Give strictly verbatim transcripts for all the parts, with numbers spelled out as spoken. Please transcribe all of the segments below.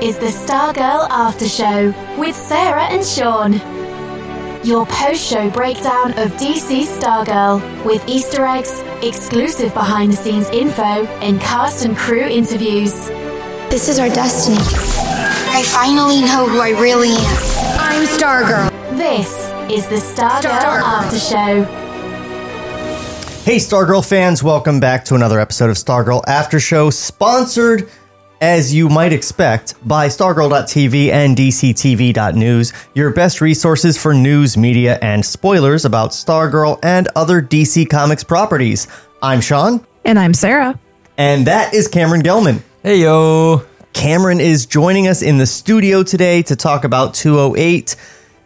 is the Stargirl After Show with Sarah and Sean. Your post-show breakdown of D C's Stargirl with Easter eggs, exclusive behind-the-scenes info, and cast and crew interviews. This is our destiny. I finally know who I really am. I'm Stargirl. This is the Stargirl, Stargirl After Show. Hey Stargirl fans, welcome back to another episode of Stargirl After Show, sponsored, as you might expect, by Stargirl dot T V and D C T V dot news, your best resources for news, media, and spoilers about Stargirl and other D C Comics properties. I'm Sean. And I'm Sarah. And that is Cameron Gelman. Hey, yo. Cameron is joining us in the studio today to talk about two oh eight,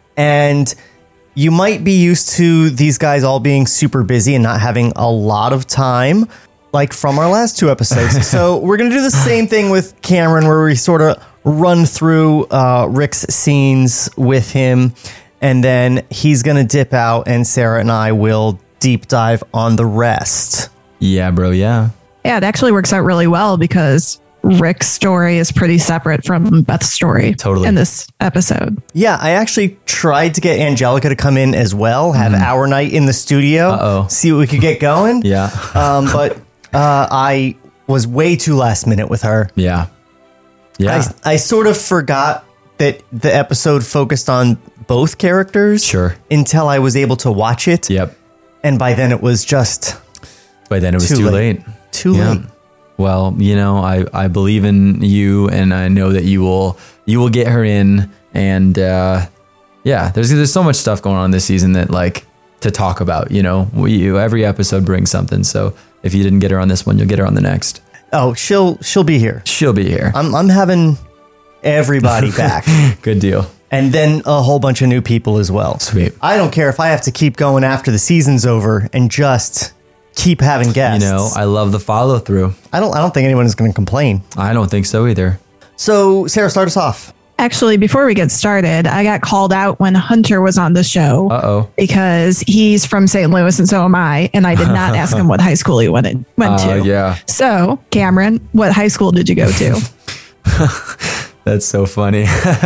and you might be used to these guys all being super busy and not having a lot of time, like from our last two episodes. So we're going to do the same thing with Cameron, where we sort of run through uh, Rick's scenes with him, and then he's going to dip out, and Sarah and I will deep dive on the rest. Yeah, bro, yeah. Yeah, it actually works out really well because Rick's story is pretty separate from Beth's story totally. in this episode. Yeah, I actually tried to get Angelica to come in as well, have mm. our night in the studio, Uh-oh. see what we could get going. Yeah. um, but uh, I was way too last minute with her. Yeah. Yeah. I, I sort of forgot that the episode focused on both characters. Sure. Until I was able to watch it. Yep. And by then it was just... By then it was too, too late. late. Too yeah. late. Well, you know, I, I believe in you, and I know that you will you will get her in, and uh, yeah, there's there's so much stuff going on this season that like to talk about. You know, we every episode brings something. So if you didn't get her on this one, you'll get her on the next. Oh, she'll she'll be here. She'll be here. I'm I'm having everybody back. Good deal. And then a whole bunch of new people as well. Sweet. I don't care if I have to keep going after the season's over and just keep having guests. You know, I love the follow through. I don't I don't think anyone is going to complain. I don't think so either. So, Sarah, start us off. Actually, before we get started, I got called out when Hunter was on the show. Uh-oh. Because he's from Saint Louis and so am I, and I did not ask him what high school he went, in, went uh, to. Yeah. So, Cameron, what high school did you go to? That's so funny.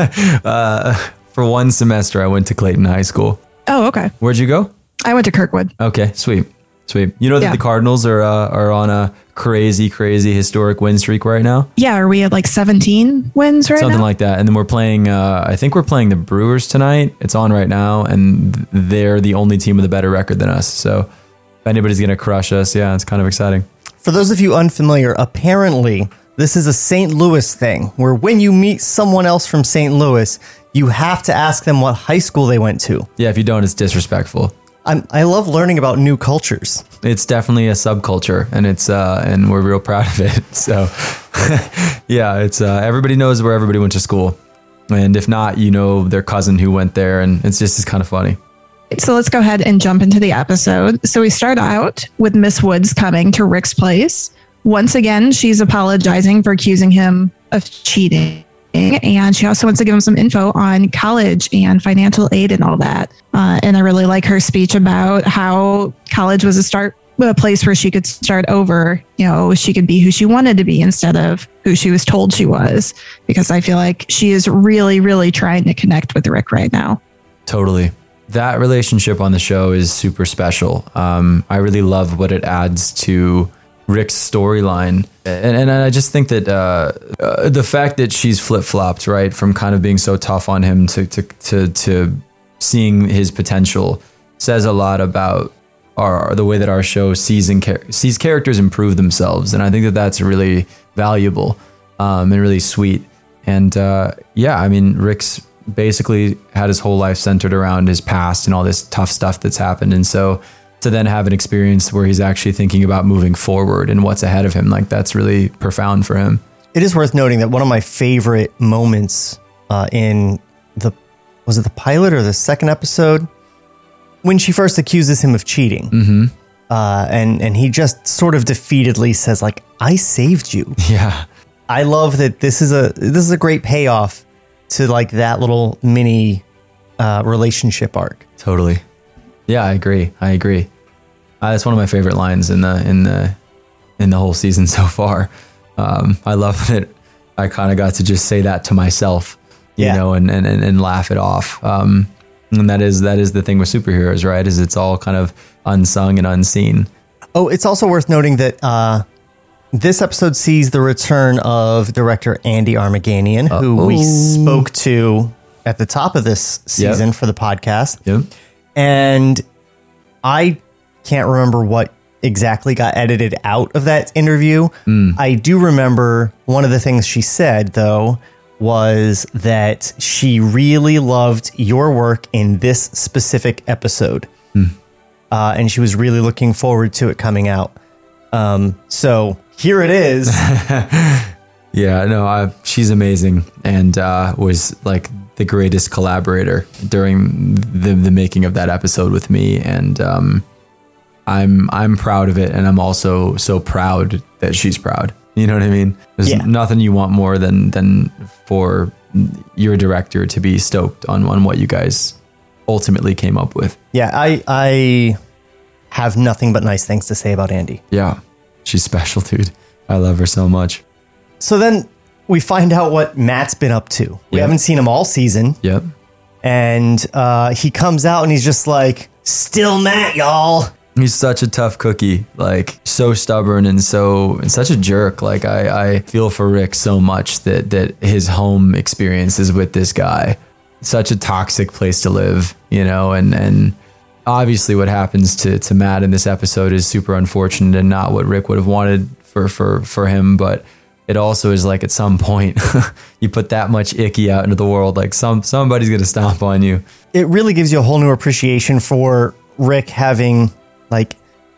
uh, for one semester, I went to Clayton High School. Oh, okay. Where'd you go? I went to Kirkwood. Okay, sweet. Sweet. You know that yeah. the Cardinals are uh, are on a crazy, crazy historic win streak right now? Yeah, are we at like seventeen wins right Something now? like that. And then we're playing, uh, I think we're playing the Brewers tonight. It's on right now, and they're the only team with a better record than us. So if anybody's going to crush us, yeah, it's kind of exciting. For those of you unfamiliar, apparently this is a Saint Louis thing, where when you meet someone else from Saint Louis, you have to ask them what high school they went to. Yeah, if you don't, it's disrespectful. I'm, I love learning about new cultures. It's definitely a subculture, and it's uh, and we're real proud of it. So, yeah, it's uh, everybody knows where everybody went to school, and if not, you know their cousin who went there, and it's just it's kind of funny. So let's go ahead and jump into the episode. So we start out with Miss Woods coming to Rick's place. Once again, she's apologizing for accusing him of cheating. And she also wants to give him some info on college and financial aid and all that. Uh, and I really like her speech about how college was a start, a place where she could start over. You know, she could be who she wanted to be instead of who she was told she was. Because I feel like she is really, really trying to connect with Rick right now. Totally. That relationship on the show is super special. Um, I really love what it adds to Rick's storyline. And, and I just think that uh, uh, the fact that she's flip-flopped, right, from kind of being so tough on him to to to, to seeing his potential says a lot about our the way that our show sees and char- sees characters improve themselves. And I think that that's really valuable um, and really sweet. And uh, yeah, I mean, Rick's basically had his whole life centered around his past and all this tough stuff that's happened. And so to then have an experience where he's actually thinking about moving forward and what's ahead of him, like that's really profound for him. It is worth noting that one of my favorite moments uh, in the, was it the pilot or the second episode? When she first accuses him of cheating. Mm-hmm. Uh, and, and he just sort of defeatedly says, like, I saved you. Yeah. I love that this is a, this is a great payoff to like that little mini uh, relationship arc. Totally. Yeah, I agree. I agree. Uh, that's one of my favorite lines in the in the in the whole season so far. Um, I love that. I kind of got to just say that to myself, you Yeah. know, and, and, and, and laugh it off. Um, and that is, that is the thing with superheroes, right? Is it's all kind of unsung and unseen. Oh, it's also worth noting that uh, this episode sees the return of director Andy Armaganian, who Uh, we oh. spoke to at the top of this season Yep. for the podcast. Yep. And I can't remember what exactly got edited out of that interview. Mm. I do remember one of the things she said, though, was that she really loved your work in this specific episode. Mm. Uh, and she was really looking forward to it coming out. Um, so here it is. Yeah, no, I, she's amazing, and uh, was like the greatest collaborator during the, the making of that episode with me. And um, I'm I'm proud of it, and I'm also so proud that she's proud. You know what I mean? There's Yeah. nothing you want more than than for your director to be stoked on on what you guys ultimately came up with. Yeah, I I have nothing but nice things to say about Andy. Yeah, she's special, dude. I love her so much. So then we find out what Matt's been up to. We Yeah. haven't seen him all season. Yep. And uh, he comes out and he's just like, still Matt, y'all. He's such a tough cookie, like so stubborn and so and such a jerk. Like I, I feel for Rick so much that that his home experience is with this guy. Such a toxic place to live, you know, and and obviously what happens to to Matt in this episode is super unfortunate and not what Rick would have wanted for for for him, but it also is like at some point you put that much icky out into the world, like some somebody's gonna stomp on you. It really gives you a whole new appreciation for Rick having like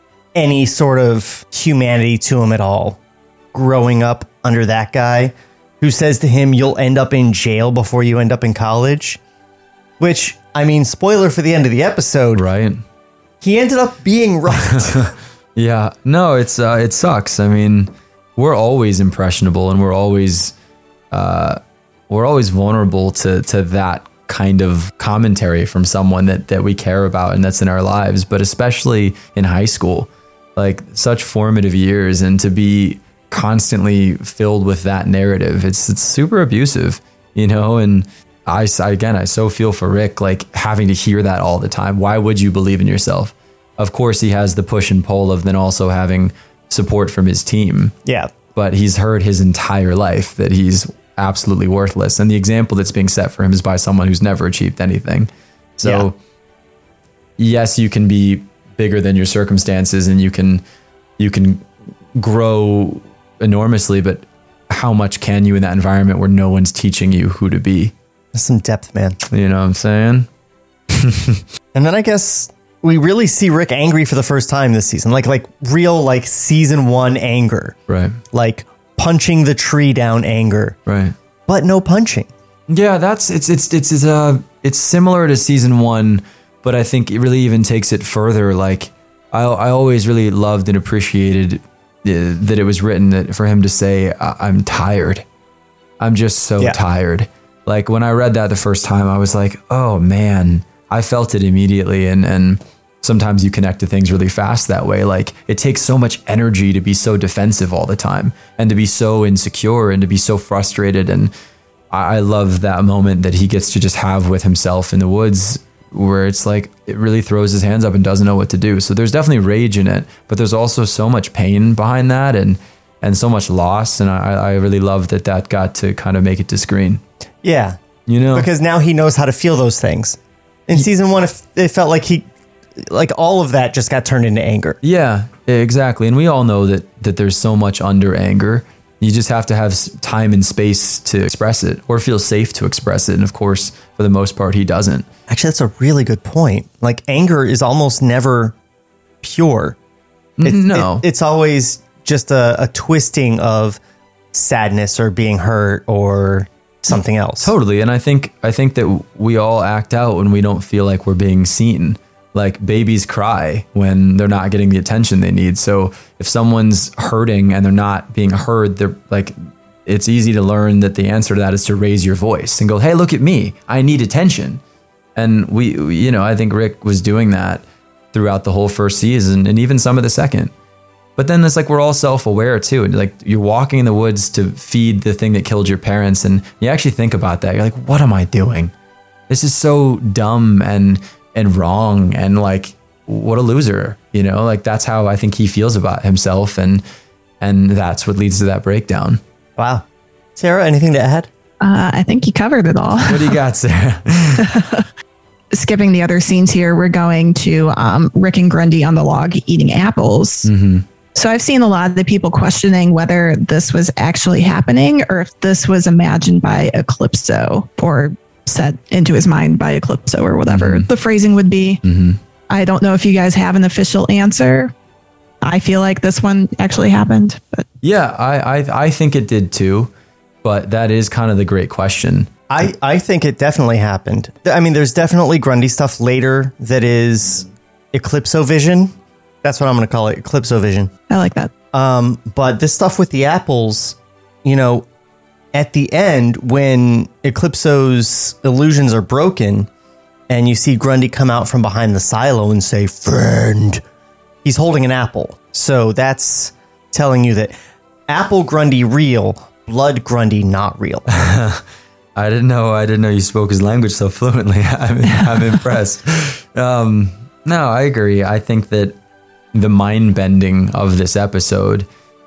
any sort of humanity to him at all. Growing up under that guy who says to him, you'll end up in jail before you end up in college. Which, I mean, spoiler for the end of the episode, Right. he ended up being right. Yeah, no, it's uh, it sucks. I mean, we're always impressionable, and we're always uh, we're always vulnerable to to that kind of commentary from someone that that we care about and that's in our lives. But especially in high school, like such formative years, and to be constantly filled with that narrative, it's it's super abusive, you know. And I I- again, I so feel for Rick, like having to hear that all the time. Why would you believe in yourself? Of course, he has the push and pull of then also having support from his team, Yeah. but he's heard his entire life that he's absolutely worthless. And the example that's being set for him is by someone who's never achieved anything. So yes, you can be bigger than your circumstances and you can, you can grow enormously, but how much can you in that environment where no one's teaching you who to be? There's some depth, man. You know what I'm saying? And then I guess we really see Rick angry for the first time this season. Like like real like season one anger. Right. Like punching the tree down anger. Right. But no punching. Yeah, that's it's it's it's it's uh it's similar to season one, but I think it really even takes it further. Like I I always really loved and appreciated uh, that it was written that for him to say I- I'm tired, I'm just so Yeah. tired. Like when I read that the first time, I was like, oh man, I felt it immediately, and and sometimes you connect to things really fast that way. Like it takes so much energy to be so defensive all the time and to be so insecure and to be so frustrated. And I love that moment that he gets to just have with himself in the woods where it's like, it really throws his hands up and doesn't know what to do. So there's definitely rage in it, but there's also so much pain behind that and, and so much loss. And I, I really love that that got to kind of make it to screen, Yeah. you know? Because now he knows how to feel those things. In season one, it it felt like he, like all of that just got turned into anger. Yeah, exactly. And we all know that that there's so much under anger. You just have to have s- time and space to express it or feel safe to express it. And of course, for the most part, he doesn't. Actually, that's a really good point. Like anger is almost never pure. It- No. it- it's always just a, a twisting of sadness or being hurt or something else. Totally. And I think I think that we all act out when we don't feel like we're being seen. Like babies cry when they're not getting the attention they need. So if someone's hurting and they're not being heard, they're like, it's easy to learn that the answer to that is to raise your voice and go, hey, look at me. I need attention. And we, we- you know, I think Rick was doing that throughout the whole first season and even some of the second. But then it's like we're all self-aware too. And like you're walking in the woods to feed the thing that killed your parents, and you actually think about that. You're like, what am I doing? This is so dumb and and wrong, and like, what a loser, you know? Like that's how I think he feels about himself, and and that's what leads to that breakdown. Wow. Sarah, anything to add? Uh, I think you covered it all. What do you got, Sarah? Skipping the other scenes here, we're going to um, Rick and Grundy on the log eating apples. Mm-hmm. So I've seen a lot of the people questioning whether this was actually happening or if this was imagined by Eclipso or set into his mind by Eclipso or whatever mm-hmm. the phrasing would be. Mm-hmm. I don't know if you guys have an official answer. I feel like this one actually happened. But yeah, I, I I think it did too. But that is kind of the great question. I, I think it definitely happened. I mean, there's definitely Grundy stuff later that is Eclipso vision. That's what I'm going to call it, Eclipso vision. I like that. Um, but this stuff with the apples, you know, at the end, when Eclipso's illusions are broken and you see Grundy come out from behind the silo and say, friend, he's holding an apple. So that's telling you that apple Grundy real, blood Grundy not real. I didn't know. I didn't know you spoke his language so fluently. I'm, I'm impressed. Um, no, I agree. I think that the mind bending of this episode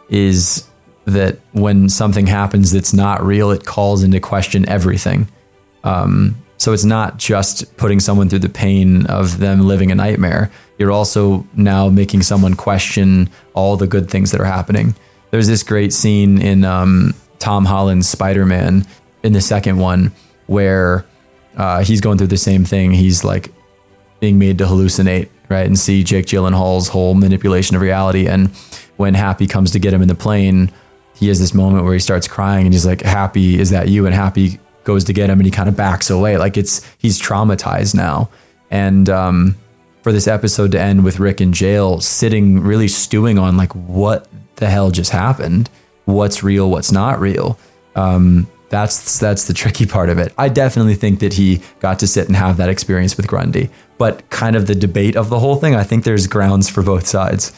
is that when something happens that's not real, it calls into question everything. Um, so it's not just putting someone through the pain of them living a nightmare. You're also now making someone question all the good things that are happening. There's this great scene in um, Tom Holland's Spider-Man in the second one where uh, he's going through the same thing. He's like being made to hallucinate, right? And see Jake Gyllenhaal's whole manipulation of reality. And when Happy comes to get him in the plane, he has this moment where he starts crying and he's like, Happy, is that you? And Happy goes to get him and he kind of backs away. Like it's, he's traumatized now. And um, for this episode to end with Rick in jail, sitting really stewing on like, what the hell just happened? What's real? What's not real? Um, That's that's the tricky part of it. I definitely think that he got to sit and have that experience with Grundy, but kind of the debate of the whole thing, I think there's grounds for both sides.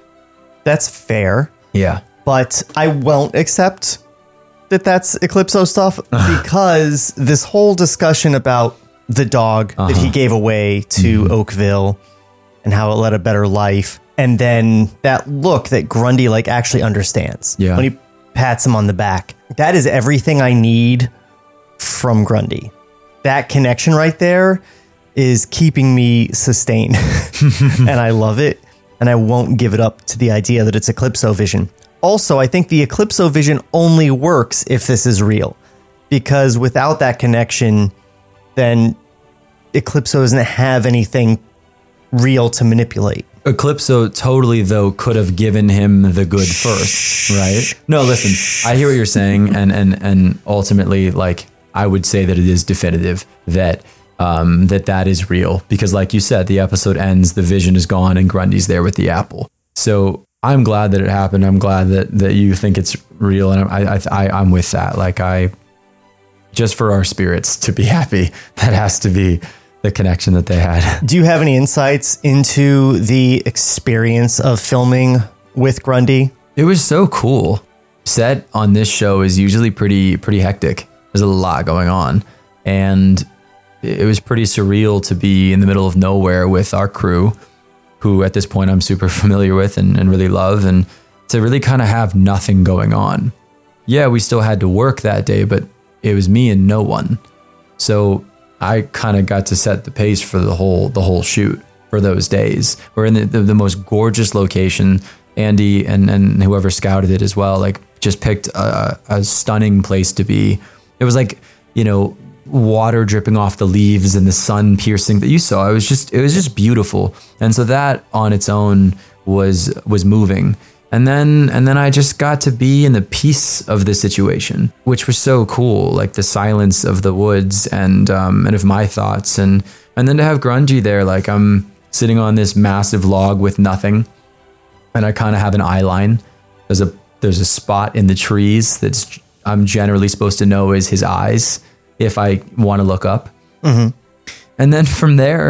That's fair. Yeah. But I won't accept that that's Eclipso stuff because this whole discussion about the dog uh-huh. that he gave away to mm-hmm. Oakville and how it led a better life, and then that look that Grundy like actually understands. Yeah. When he pats him on the back. That is everything I need from Grundy. That connection right there is keeping me sustained. And I love it. And I won't give it up to the idea that it's Eclipso vision. Also, I think the Eclipso vision only works if this is real. Because without that connection, then Eclipso doesn't have anything real to manipulate. Eclipso totally, though, could have given him the good first, right? No, listen, I hear what you're saying, and and and ultimately, like, I would say that it is definitive that um, that that is real, because, like you said, the episode ends, the vision is gone, and Grundy's there with the apple. So I'm glad that it happened. I'm glad that that you think it's real, and I I, I I'm with that. Like, I just for our spirits to be happy, that has to be the connection that they had. Do you have any insights into the experience of filming with Grundy? It was so cool. Set on this show is usually pretty pretty hectic. There's a lot going on. And it was pretty surreal to be in the middle of nowhere with our crew, who at this point I'm super familiar with and, and really love, and to really kind of have nothing going on. Yeah, we still had to work that day, but it was me and no one. So I kind of got to set the pace for the whole the whole shoot for those days. We're in the, the, the most gorgeous location. Andy and, and whoever scouted it as well, like just picked a, a stunning place to be. It was like, you know, water dripping off the leaves and the sun piercing that you saw. It was just it was just beautiful. And so that on its own was was moving. And then and then I just got to be in the peace of the situation, which was so cool, like the silence of the woods and um, and of my thoughts. And, and then to have Grundy there, like I'm sitting on this massive log with nothing. And I kind of have an eye line. There's a there's a spot in the trees that's I'm generally supposed to know is his eyes if I want to look up. Mm-hmm. And then from there,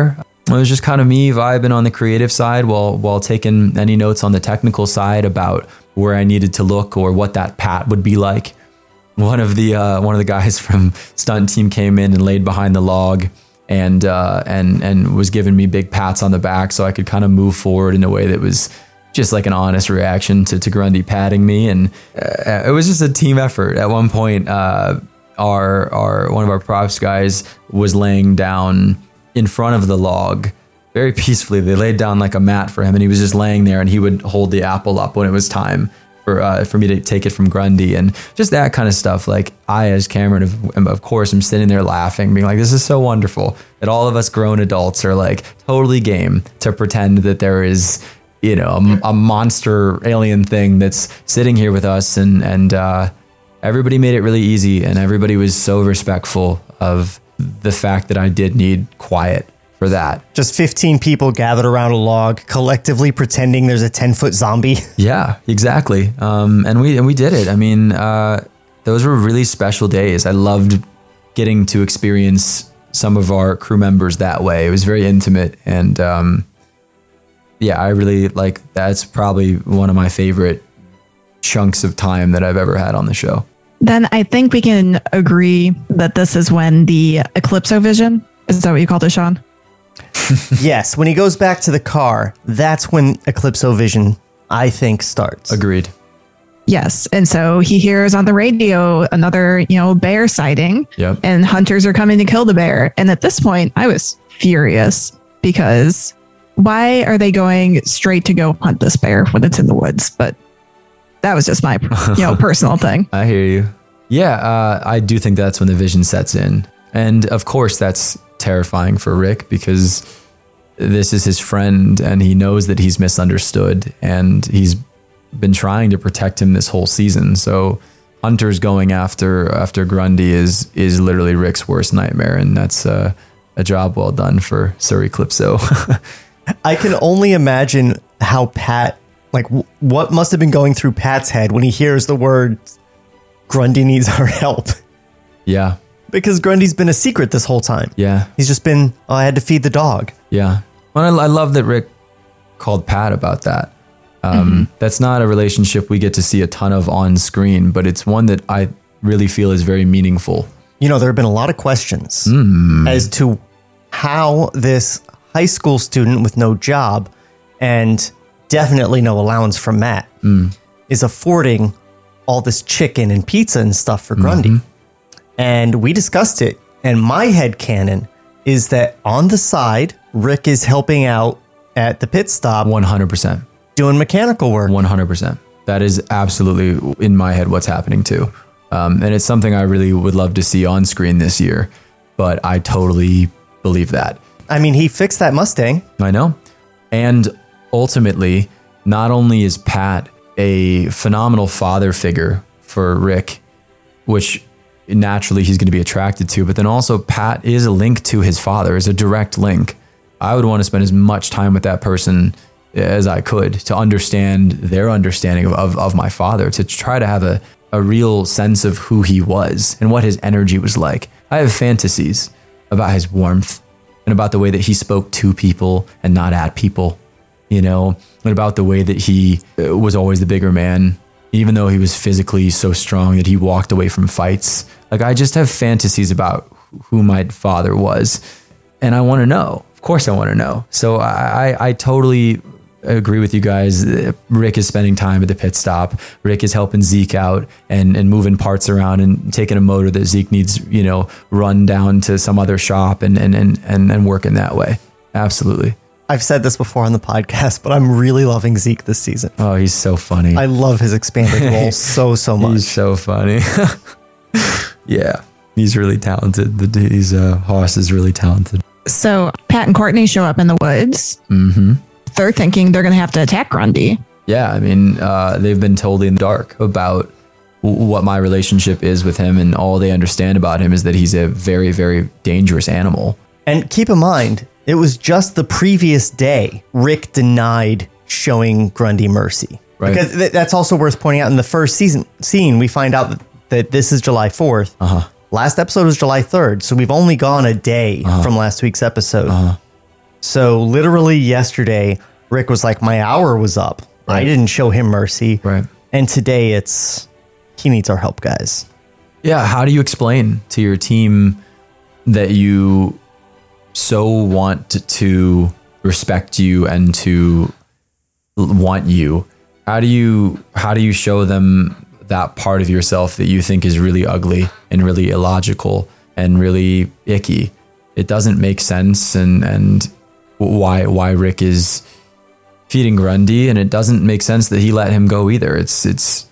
it was just kind of me vibing on the creative side while while taking any notes on the technical side about where I needed to look or what that pat would be like. One of the uh, one of the guys from stunt team came in and laid behind the log and uh, and and was giving me big pats on the back so I could kind of move forward in a way that was just like an honest reaction to, to Grundy patting me. And uh, it was just a team effort. At one point, uh, our our one of our props guys was laying down in front of the log very peacefully. They laid down like a mat for him, and he was just laying there, and he would hold the apple up when it was time for uh, for me to take it from Grundy, and just that kind of stuff. Like I, as Cameron, of, of course, am sitting there laughing, being like, "This is so wonderful that all of us grown adults are like totally game to pretend that there is, you know, a, a monster alien thing that's sitting here with us." And and uh, everybody made it really easy, and everybody was so respectful of the fact that I did need quiet for that. Just fifteen people gathered around a log, collectively pretending there's a ten foot zombie. Yeah, exactly. Um, and we and we did it. I mean, uh, those were really special days. I loved getting to experience some of our crew members that way. It was very intimate, and um, yeah, I really like. That's probably one of my favorite chunks of time that I've ever had on the show. Then I think we can agree that this is when the Eclipso-Vision, is that what you called it, Sean? Yes, when he goes back to the car, that's when Eclipso-Vision, I think, starts. Agreed. Yes, and so he hears on the radio another, you know, bear sighting, yep. and hunters are coming to kill the bear. And at this point, I was furious because why are they going straight to go hunt this bear when it's in the woods? But that was just my, you know, personal thing. I hear you. Yeah, uh, I do think that's when the vision sets in. And of course, that's terrifying for Rick because this is his friend and he knows that he's misunderstood and he's been trying to protect him this whole season. So hunters going after after Grundy is is literally Rick's worst nightmare. And that's uh, a job well done for Sir Eclipso. I can only imagine how Pat, like w- what must have been going through Pat's head when he hears the word Grundy needs our help. Yeah. Because Grundy's been a secret this whole time. Yeah. He's just been, oh, I had to feed the dog. Yeah. Well, I, I love that Rick called Pat about that. Um, mm-hmm. That's not a relationship we get to see a ton of on screen, but it's one that I really feel is very meaningful. You know, there have been a lot of questions mm. as to how this high school student with no job and definitely no allowance from Matt mm. is affording all this chicken and pizza and stuff for Grundy. Mm-hmm. And we discussed it. And my headcanon is that on the side, Rick is helping out at the pit stop. one hundred percent. Doing mechanical work. one hundred percent. That is absolutely in my head what's happening too. Um, and it's something I really would love to see on screen this year. But I totally believe that. I mean, he fixed that Mustang. I know. And ultimately, not only is Pat a phenomenal father figure for Rick, which naturally he's going to be attracted to, but then also Pat is a link to his father, is a direct link. I would want to spend as much time with that person as I could to understand their understanding of, of, of my father, to try to have a, a real sense of who he was and what his energy was like. I have fantasies about his warmth and about the way that he spoke to people and not at people, you know, and about the way that he was always the bigger man, even though he was physically so strong that he walked away from fights. Like, I just have fantasies about who my father was. And I want to know. Of course I want to know. So I, I, I totally agree with you guys. Rick is spending time at the pit stop. Rick is helping Zeke out and, and moving parts around and taking a motor that Zeke needs, you know, run down to some other shop and, and, and, and, and working that way. Absolutely. I've said this before on the podcast, but I'm really loving Zeke this season. Oh, he's so funny. I love his expanded role so, so much. He's so funny. Yeah, he's really talented. The he's uh, Hoss is really talented. So Pat and Courtney show up in the woods. Mm-hmm. They're thinking they're going to have to attack Grundy. Yeah, I mean, uh, they've been totally in the dark about w- what my relationship is with him, and all they understand about him is that he's a very, very dangerous animal. And keep in mind, it was just the previous day Rick denied showing Grundy mercy. Right. Because th- that's also worth pointing out. In the first season scene, we find out that, that this is July fourth. Uh-huh. Last episode was July third, so we've only gone a day uh-huh. from last week's episode. Uh-huh. So literally yesterday, Rick was like, my hour was up. Right. I didn't show him mercy. Right. And today it's, he needs our help, guys. Yeah. How do you explain to your team that you so want to respect you and to want you? How do you, how do you show them that part of yourself that you think is really ugly and really illogical and really icky? It doesn't make sense. And, and why, why Rick is feeding Grundy, and it doesn't make sense that he let him go either. It's, it's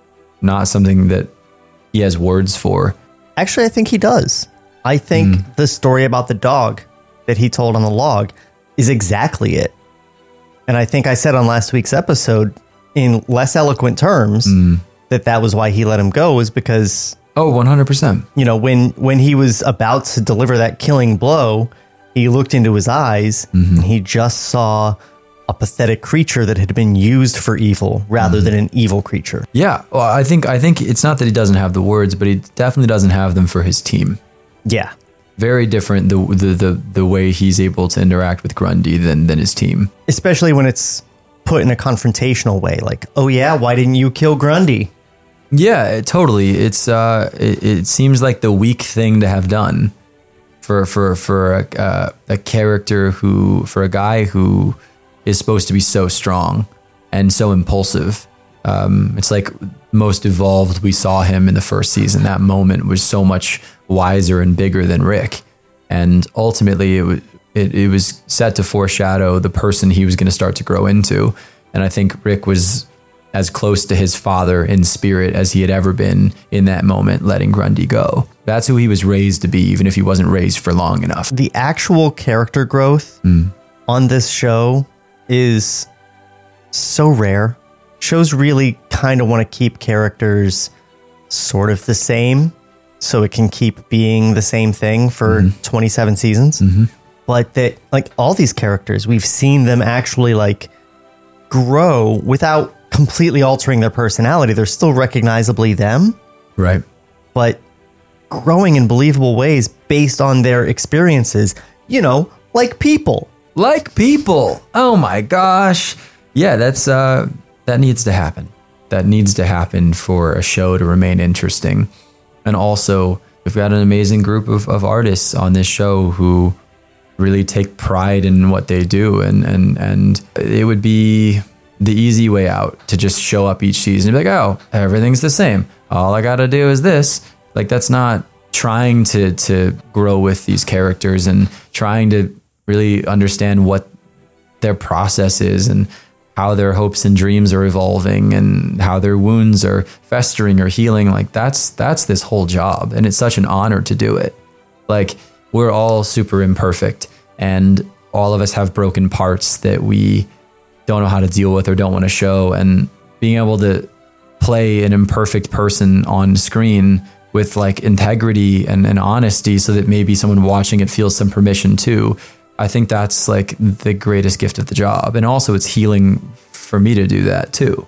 not something that he has words for. Actually, I think he does. I think mm. the story about the dog that he told on the log is exactly it. And I think I said on last week's episode in less eloquent terms mm. that that was why he let him go, was because, oh, one hundred percent. You know, when, when he was about to deliver that killing blow, he looked into his eyes mm-hmm. and he just saw a pathetic creature that had been used for evil rather mm-hmm. than an evil creature. Yeah. Well, I think, I think it's not that he doesn't have the words, but he definitely doesn't have them for his team. Yeah. Very different the, the the the way he's able to interact with Grundy than than his team. Especially when it's put in a confrontational way, like, "Oh yeah, why didn't you kill Grundy?" Yeah, totally. It's uh, it, it seems like the weak thing to have done for for for a, uh, a character who, for a guy who is supposed to be so strong and so impulsive. Um, it's like most evolved we saw him in the first season. That moment was so much wiser and bigger than Rick, and ultimately it was it, it was set to foreshadow the person he was going to start to grow into. And I think Rick was as close to his father in spirit as he had ever been in that moment, letting Grundy go. That's who he was raised to be, even if he wasn't raised for long enough. The actual character growth mm. on this show is so rare. Shows really kind of want to keep characters sort of the same so it can keep being the same thing for mm-hmm. twenty-seven seasons. Mm-hmm. But that, like, all these characters, we've seen them actually, like, grow without completely altering their personality. They're still recognizably them. Right. But growing in believable ways based on their experiences, you know, like people. Like people. Oh my gosh. Yeah, that's uh that needs to happen. That needs to happen for a show to remain interesting. And also, we've got an amazing group of, of artists on this show who really take pride in what they do. And, and, and it would be the easy way out to just show up each season and be like, oh, everything's the same. All I got to do is this. Like, that's not trying to, to grow with these characters and trying to really understand what their process is and how their hopes and dreams are evolving and how their wounds are festering or healing. Like, that's that's this whole job. And it's such an honor to do it. Like, we're all super imperfect and all of us have broken parts that we don't know how to deal with or don't want to show. And being able to play an imperfect person on screen with, like, integrity and, and honesty so that maybe someone watching it feels some permission too, I think that's, like, the greatest gift of the job. And also it's healing for me to do that too.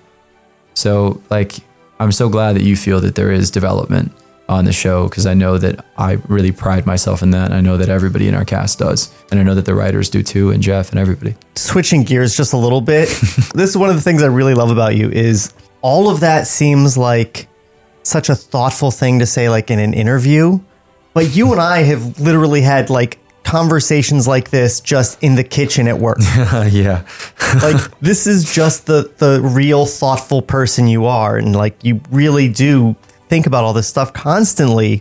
So, like, I'm so glad that you feel that there is development on the show, because I know that I really pride myself in that. I know that everybody in our cast does. And I know that the writers do too, and Jeff and everybody. Switching gears just a little bit. This is one of the things I really love about you is all of that seems like such a thoughtful thing to say, like, in an interview. But you and I have literally had, like, conversations like this just in the kitchen at work. Yeah. Like, this is just the the real thoughtful person you are, and, like, you really do think about all this stuff constantly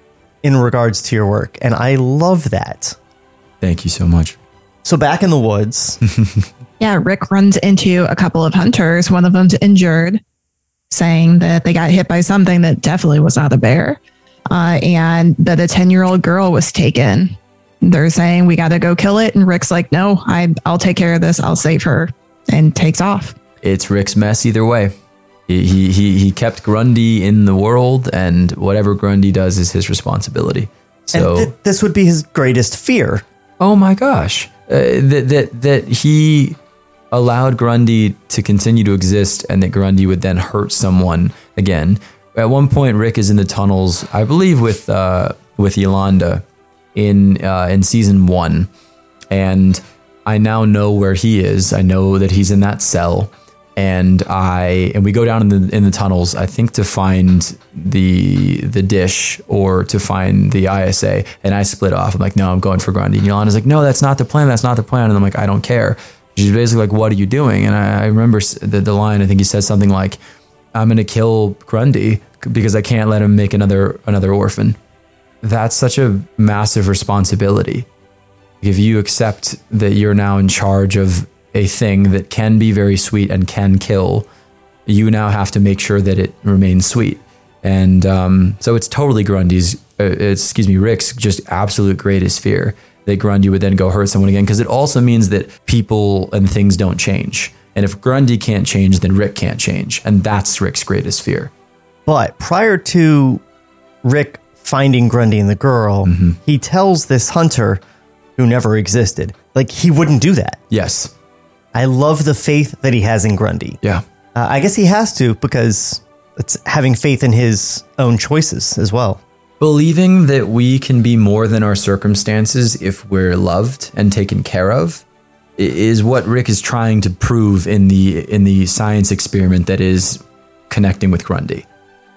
in regards to your work, and I love that. Thank you so much. So back in the woods. Yeah, Rick runs into a couple of hunters. One of them's injured, saying that they got hit by something that definitely was not a bear, uh, and that a ten-year-old girl was taken. They're saying, we got to go kill it. And Rick's like, no, I, I'll take care of this. I'll save her, and takes off. It's Rick's mess either way. He, he, he, he kept Grundy in the world, and whatever Grundy does is his responsibility. So and th- this would be his greatest fear. Oh my gosh. Uh, that, that, that he allowed Grundy to continue to exist, and that Grundy would then hurt someone again. At one point, Rick is in the tunnels, I believe with, uh, with Yolanda in uh, in season one, and I now know where he is. I know that he's in that cell. And I and we go down in the in the tunnels, I think to find the the dish or to find the I S A. And I split off. I'm like, no, I'm going for Grundy. And Yolana's like, no, that's not the plan. That's not the plan. And I'm like, I don't care. She's basically like, what are you doing? And I, I remember the, the line. I think he said something like, I'm going to kill Grundy because I can't let him make another another orphan. That's such a massive responsibility. If you accept that you're now in charge of a thing that can be very sweet and can kill, you now have to make sure that it remains sweet. And um, so it's totally Grundy's, uh, excuse me, Rick's just absolute greatest fear that Grundy would then go hurt someone again, because it also means that people and things don't change. And if Grundy can't change, then Rick can't change. And that's Rick's greatest fear. But prior to Rick finding Grundy and the girl, mm-hmm. he tells this hunter who never existed, like he wouldn't do that. Yes. I love the faith that he has in Grundy. Yeah. Uh, I guess he has to, because it's having faith in his own choices as well. Believing that we can be more than our circumstances if we're loved and taken care of is what Rick is trying to prove in the in the science experiment that is connecting with Grundy.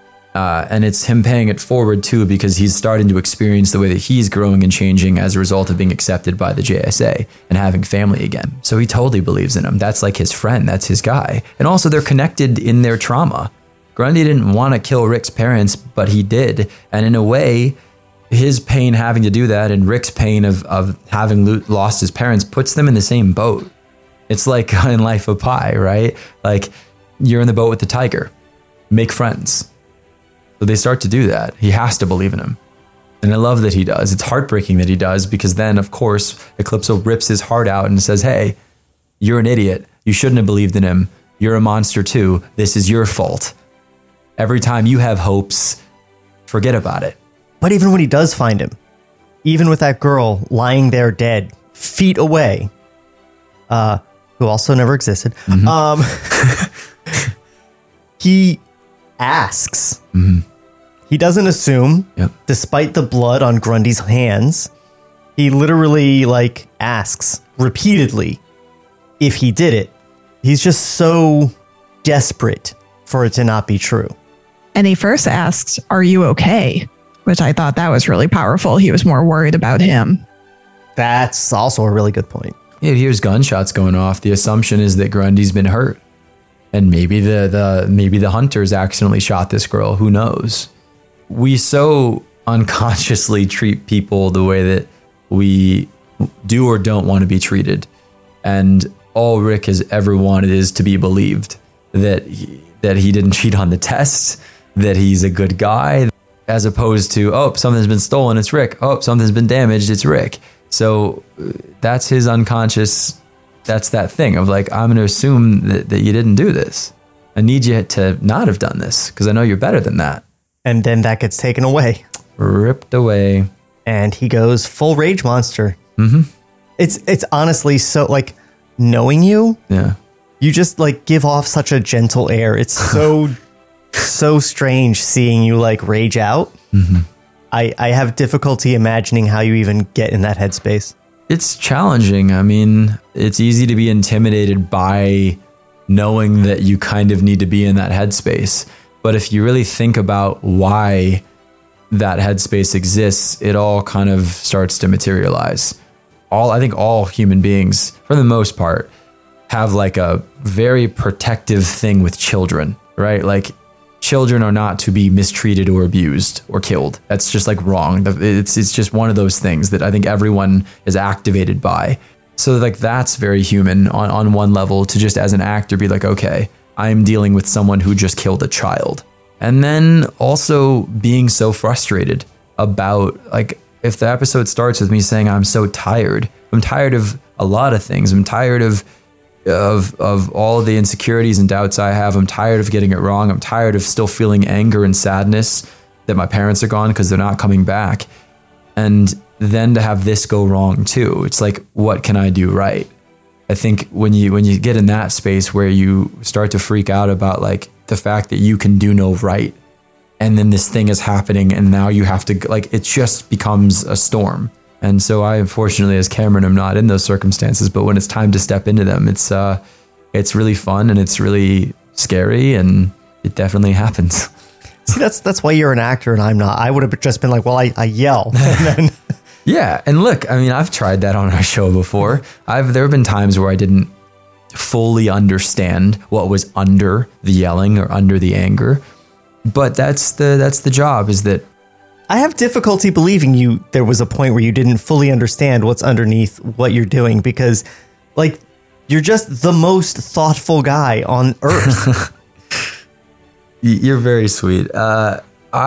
Uh, and it's him paying it forward too, because he's starting to experience the way that he's growing and changing as a result of being accepted by the J S A and having family again. So he totally believes in him. That's like his friend. That's his guy. And also they're connected in their trauma. Grundy didn't want to kill Rick's parents, but he did. And in a way, his pain having to do that and Rick's pain of, of having lo- lost his parents puts them in the same boat. It's like in Life of Pi, right? Like you're in the boat with the tiger. Make friends. So they start to do that. He has to believe in him. And I love that he does. It's heartbreaking that he does, because then, of course, Eclipso rips his heart out and says, hey, you're an idiot. You shouldn't have believed in him. You're a monster too. This is your fault. Every time you have hopes, forget about it. But even when he does find him, even with that girl lying there dead, feet away, uh, who also never existed, mm-hmm. um, he asks. Mm-hmm. He doesn't assume, yep. Despite the blood on Grundy's hands. He literally like asks repeatedly if he did it. He's just so desperate for it to not be true. And he first asks, are you okay? Which I thought that was really powerful. He was more worried about him. That's also a really good point. Yeah, here's gunshots going off. The assumption is that Grundy's been hurt. And maybe the, the maybe the hunters accidentally shot this girl. Who knows? We so unconsciously treat people the way that we do or don't want to be treated. And all Rick has ever wanted is to be believed that he, that he didn't cheat on the test, that he's a good guy, as opposed to, oh, something's been stolen, it's Rick. Oh, something's been damaged, it's Rick. So that's his unconscious. That's that thing of like, I'm going to assume that, that you didn't do this. I need you to not have done this because I know you're better than that. And then that gets taken away. Ripped away. And he goes full rage monster. Mm-hmm. It's it's honestly so like knowing you. Yeah. You just like give off such a gentle air. It's so, so strange seeing you like rage out. Mm-hmm. I, I have difficulty imagining how you even get in that headspace. It's challenging. I mean, it's easy to be intimidated by knowing that you kind of need to be in that headspace. But if you really think about why that headspace exists, it all kind of starts to materialize. All I think all human beings, for the most part, have like a very protective thing with children, right? Like children are not to be mistreated or abused or killed. That's just like wrong. It's it's just one of those things that I think everyone is activated by. So like that's very human on, on one level to just as an actor be like, okay, I'm dealing with someone who just killed a child. And then also being so frustrated about like if the episode starts with me saying I'm so tired. I'm tired of a lot of things. I'm tired of of of all the insecurities and doubts I have. I'm tired of getting it wrong. I'm tired of still feeling anger and sadness that my parents are gone because they're not coming back. And then to have this go wrong too. It's like, what can I do right? I think when you when you get in that space where you start to freak out about like the fact that you can do no right, and then this thing is happening and now you have to like, it just becomes a storm. And so I, unfortunately, as Cameron, am not in those circumstances. But when it's time to step into them, it's uh, it's really fun and it's really scary, and it definitely happens. See, that's that's why you're an actor and I'm not. I would have just been like, well, I, I yell. And then yeah, and look, I mean, I've tried that on our show before. I've there have been times where I didn't fully understand what was under the yelling or under the anger, but that's the that's the job. Is that I have difficulty believing you there was a point where you didn't fully understand what's underneath what you're doing, because like you're just the most thoughtful guy on earth. You're very sweet. Uh,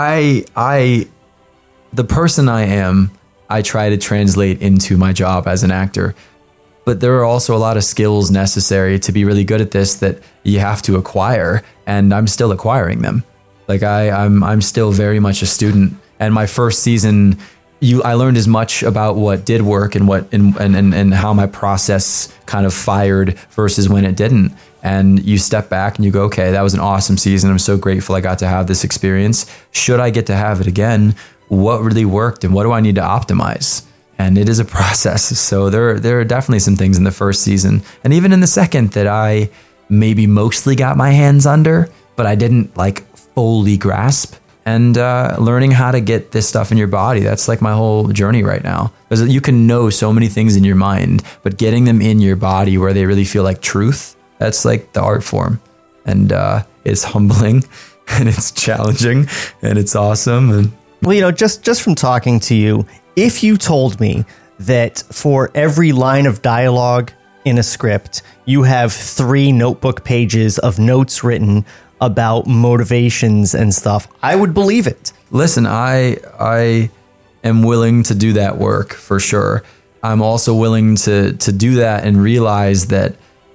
I I the person I am, I try to translate into my job as an actor. But there are also a lot of skills necessary to be really good at this that you have to acquire, and I'm still acquiring them. Like I, I'm, I'm still very much a student. And my first season, you, I learned as much about what did work and what, and, and, and, and how my process kind of fired versus when it didn't. And you step back and you go, okay, that was an awesome season. I'm so grateful I got to have this experience. Should I get to have it again? What really worked and what do I need to optimize? And it is a process. So there, there are definitely some things in the first season and even in the second that I maybe mostly got my hands under, but I didn't like fully grasp. And uh, learning how to get this stuff in your body, that's like my whole journey right now. Because you can know so many things in your mind, but getting them in your body where they really feel like truth, that's like the art form. And uh, it's humbling and it's challenging and it's awesome. And well, you know, just, just from talking to you, if you told me that for every line of dialogue in a script, you have three notebook pages of notes written about motivations and stuff, I would believe it. Listen, I I am willing to do that work for sure. I'm also willing to to do that and realize that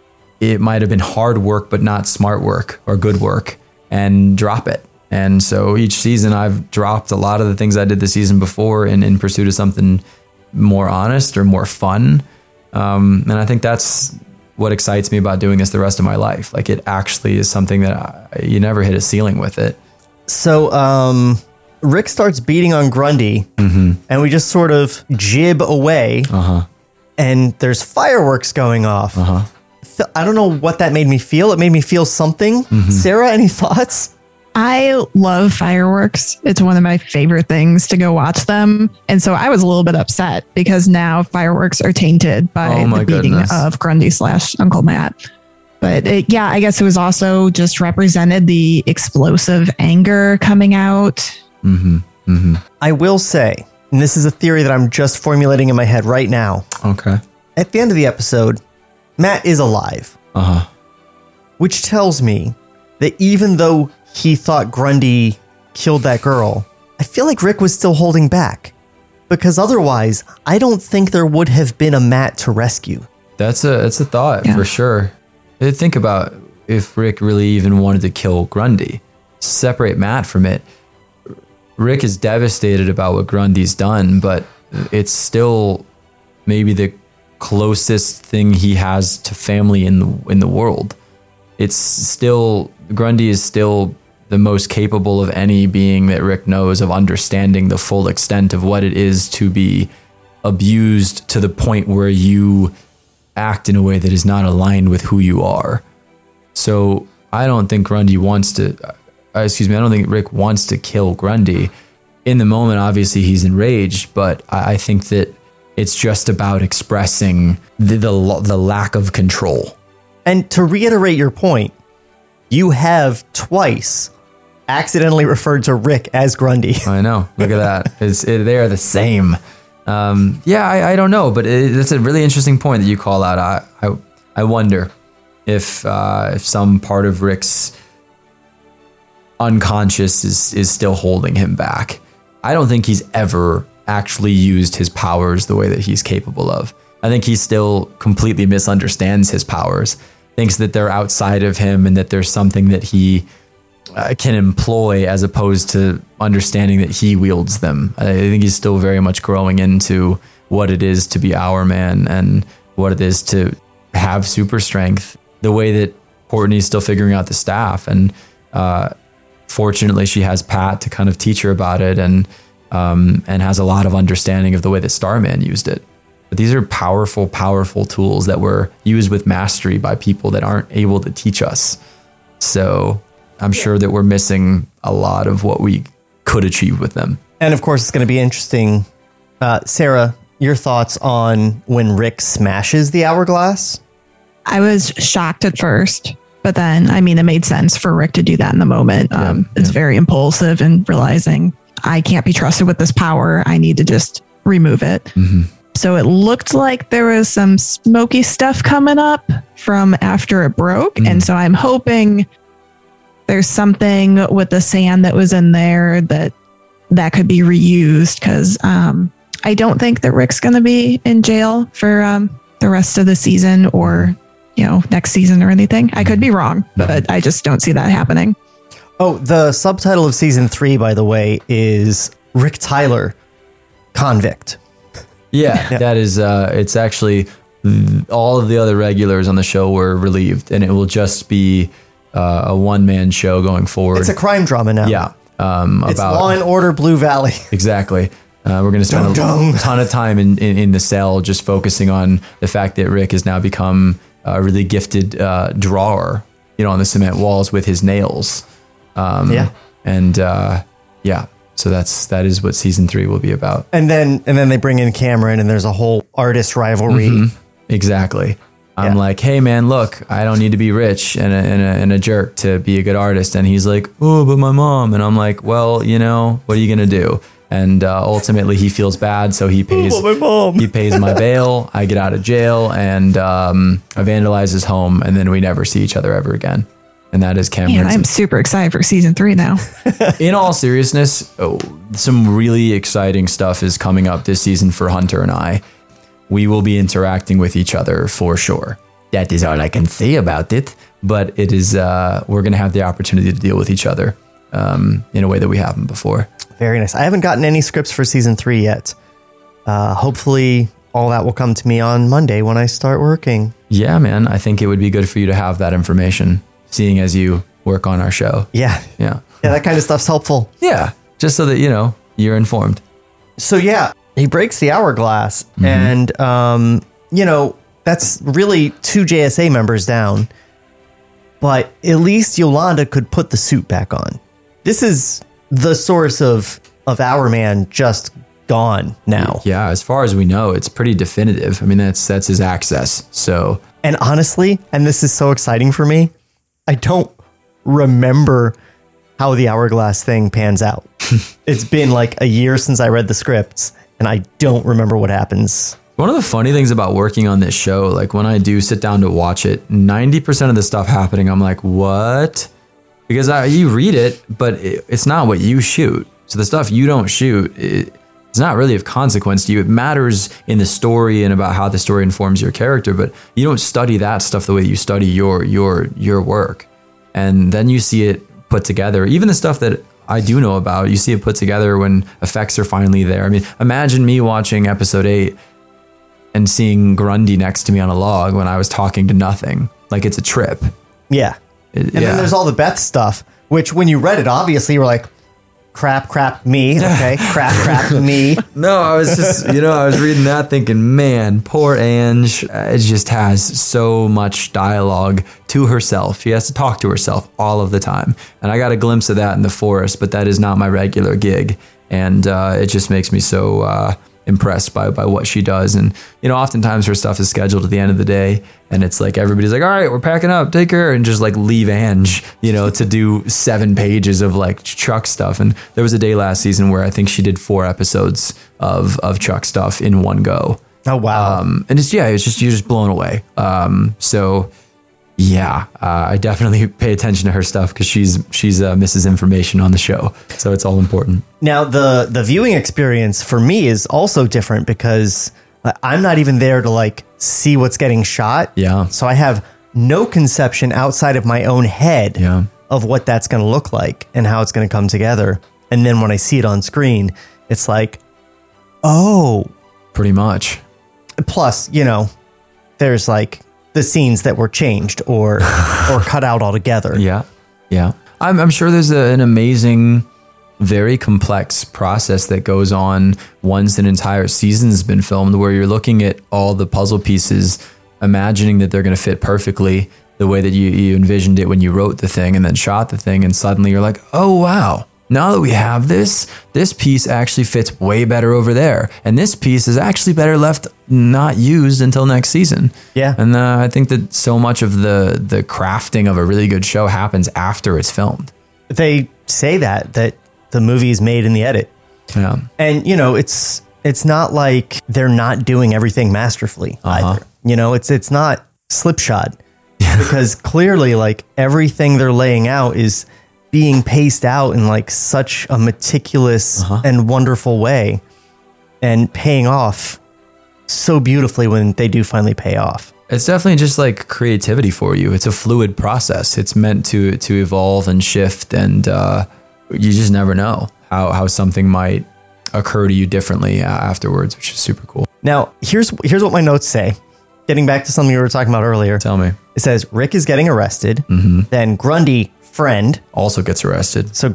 it might have been hard work, but not smart work or good work, and drop it. And so each season I've dropped a lot of the things I did the season before in, in pursuit of something more honest or more fun. Um, and I think that's what excites me about doing this the rest of my life. Like it actually is something that I, you never hit a ceiling with it. So um, Rick starts beating on Grundy, mm-hmm. and we just sort of jib away, uh-huh. and there's fireworks going off. Uh-huh. I don't know what that made me feel. It made me feel something. Mm-hmm. Sarah, any thoughts? I love fireworks. It's one of my favorite things to go watch them. And so I was a little bit upset because now fireworks are tainted by oh the beating goodness. of Grundy slash Uncle Matt. But it, yeah, I guess it was also just represented the explosive anger coming out. Mm-hmm. Mm-hmm. I will say, and this is a theory that I'm just formulating in my head right now. Okay. At the end of the episode, Matt is alive. Uh-huh. Which tells me that even though he thought Grundy killed that girl, I feel like Rick was still holding back. Because otherwise, I don't think there would have been a Matt to rescue. That's a that's a thought, yeah. for sure. Think about if Rick really even wanted to kill Grundy. Separate Matt from it. Rick is devastated about what Grundy's done, but it's still maybe the closest thing he has to family in the in the world. It's still, Grundy is still the most capable of any being that Rick knows of understanding the full extent of what it is to be abused to the point where you act in a way that is not aligned with who you are. So I don't think Grundy wants to, uh, excuse me, I don't think Rick wants to kill Grundy. In the moment, obviously he's enraged, but I, I think that it's just about expressing the, the the lack of control. And to reiterate your point, you have twice accidentally referred to Rick as Grundy. I know. Look at that. It's, it, they are the same. Um, yeah, I, I don't know, but it, it's a really interesting point that you call out. I I, I wonder if uh, if some part of Rick's unconscious is is still holding him back. I don't think he's ever actually used his powers the way that he's capable of. I think he still completely misunderstands his powers, thinks that they're outside of him and that there's something that he uh, can employ as opposed to understanding that he wields them. I think he's still very much growing into what it is to be our man and what it is to have super strength, the way that Courtney's still figuring out the staff. And uh, fortunately, she has Pat to kind of teach her about it. And um, and has a lot of understanding of the way that Starman used it. But these are powerful, powerful tools that were used with mastery by people that aren't able to teach us. So I'm sure that we're missing a lot of what we could achieve with them. And of course, it's going to be interesting. Uh, Sarah, your thoughts on when Rick smashes the hourglass? I was shocked at first, but then, I mean, it made sense for Rick to do that in the moment. Um, yeah, it's yeah. very impulsive and realizing I can't be trusted with this power. I need to just remove it. Mm-hmm. So it looked like there was some smoky stuff coming up from after it broke. Mm. And so I'm hoping there's something with the sand that was in there that that could be reused, because um, I don't think that Rick's going to be in jail for um, the rest of the season or, you know, next season or anything. I could be wrong, but I just don't see that happening. Oh, the subtitle of season three, by the way, is Rick Tyler, Convict. Yeah, yeah, that is, uh, it's actually all of the other regulars on the show were relieved, and it will just be uh, a one-man show going forward. It's a crime drama now. Yeah. Um, it's about, Law and Order Blue Valley. Exactly. Uh, we're going to spend Dun, a ton of time in, in, in the cell just focusing on the fact that Rick has now become a really gifted uh, drawer, you know, on the cement walls with his nails. Um, yeah. And uh, yeah. So that's that is what season three will be about. And then and then they bring in Cameron, and there's a whole artist rivalry. Mm-hmm. Exactly. I'm yeah. like, hey man, look, I don't need to be rich and a, and, a, and a jerk to be a good artist. And he's like, oh, but my mom. And I'm like, well, you know, what are you gonna do? And uh, ultimately, he feels bad, so he pays. Oh, my mom. He pays my bail. I get out of jail, and um, I vandalize his home, and then we never see each other ever again. And that is Cameron. Yeah, I'm super excited for season three now. In all seriousness, oh, some really exciting stuff is coming up this season for Hunter and I. We will be interacting with each other for sure. That is all I can say about it. But it is, uh, we're going to have the opportunity to deal with each other um, in a way that we haven't before. Very nice. I haven't gotten any scripts for season three yet. Uh, hopefully all that will come to me on Monday when I start working. Yeah, man. I think it would be good for you to have that information, seeing as you work on our show. Yeah. Yeah. Yeah, that kind of stuff's helpful. Yeah. Just so that, you know, you're informed. So, yeah, he breaks the hourglass. Mm-hmm. And, um, you know, that's really two J S A members down. But at least Yolanda could put the suit back on. This is the source of, of Our Man just gone now. Yeah, as far as we know, it's pretty definitive. I mean, that's that's his access. So, and honestly, and this is so exciting for me, I don't remember how the hourglass thing pans out. It's been like a year since I read the scripts, and I don't remember what happens. One of the funny things about working on this show, like when I do sit down to watch it, ninety percent of the stuff happening, I'm like, what? Because I, you read it, but it, it's not what you shoot. So the stuff you don't shoot, it, it's not really of consequence to you. It matters in the story and about how the story informs your character, but you don't study that stuff the way you study your your your work. And then you see it put together. Even the stuff that I do know about, you see it put together when effects are finally there. I mean, imagine me watching episode eight and seeing Grundy next to me on a log when I was talking to nothing. Like, it's a trip. Yeah. It, and yeah. then there's all the Beth stuff, which when you read it, obviously you were like, crap, crap, me. Okay, crap, crap, me. No, I was just, you know, I was reading that thinking, man, poor Ange. It just has so much dialogue to herself. She has to talk to herself all of the time. And I got a glimpse of that in the forest, but that is not my regular gig. And uh, it just makes me so uh, impressed by, by what she does. And, you know, oftentimes her stuff is scheduled at the end of the day. And it's like, everybody's like, all right, we're packing up, take care. And just like leave Ange, you know, to do seven pages of like Chuck stuff. And there was a day last season where I think she did four episodes of, of Chuck stuff in one go. Oh, wow. Um, and it's, yeah, it's just, you're just blown away. Um, so yeah, uh, I definitely pay attention to her stuff because she's, she's uh, Missus Information on the show. So it's all important. Now the, the viewing experience for me is also different because I'm not even there to like see what's getting shot. Yeah. So I have no conception outside of my own head yeah. of what that's going to look like and how it's going to come together. And then when I see it on screen, it's like, oh, pretty much. Plus, you know, there's like the scenes that were changed or, or cut out altogether. Yeah. Yeah. I'm, I'm sure there's a, an amazing very complex process that goes on once an entire season's been filmed, where you're looking at all the puzzle pieces, imagining that they're going to fit perfectly the way that you, you envisioned it when you wrote the thing and then shot the thing. And suddenly you're like, oh, wow. Now that we have this, this piece actually fits way better over there. And this piece is actually better left not used until next season. Yeah. And uh, I think that so much of the the crafting of a really good show happens after it's filmed. They say that, that the movie is made in the edit. Yeah. And, you know, it's it's not like they're not doing everything masterfully Uh-huh. either. You know, it's it's not slipshod. Because clearly, like, everything they're laying out is being paced out in like such a meticulous Uh-huh. and wonderful way, and paying off so beautifully when they do finally pay off. It's definitely just like creativity for you. It's a fluid process. It's meant to to evolve and shift, and uh, you just never know how, how something might occur to you differently uh, afterwards, which is super cool. Now, here's here's what my notes say. Getting back to something we were talking about earlier. Tell me. It says Rick is getting arrested. Mm-hmm. Then Grundy, friend, Also gets arrested. So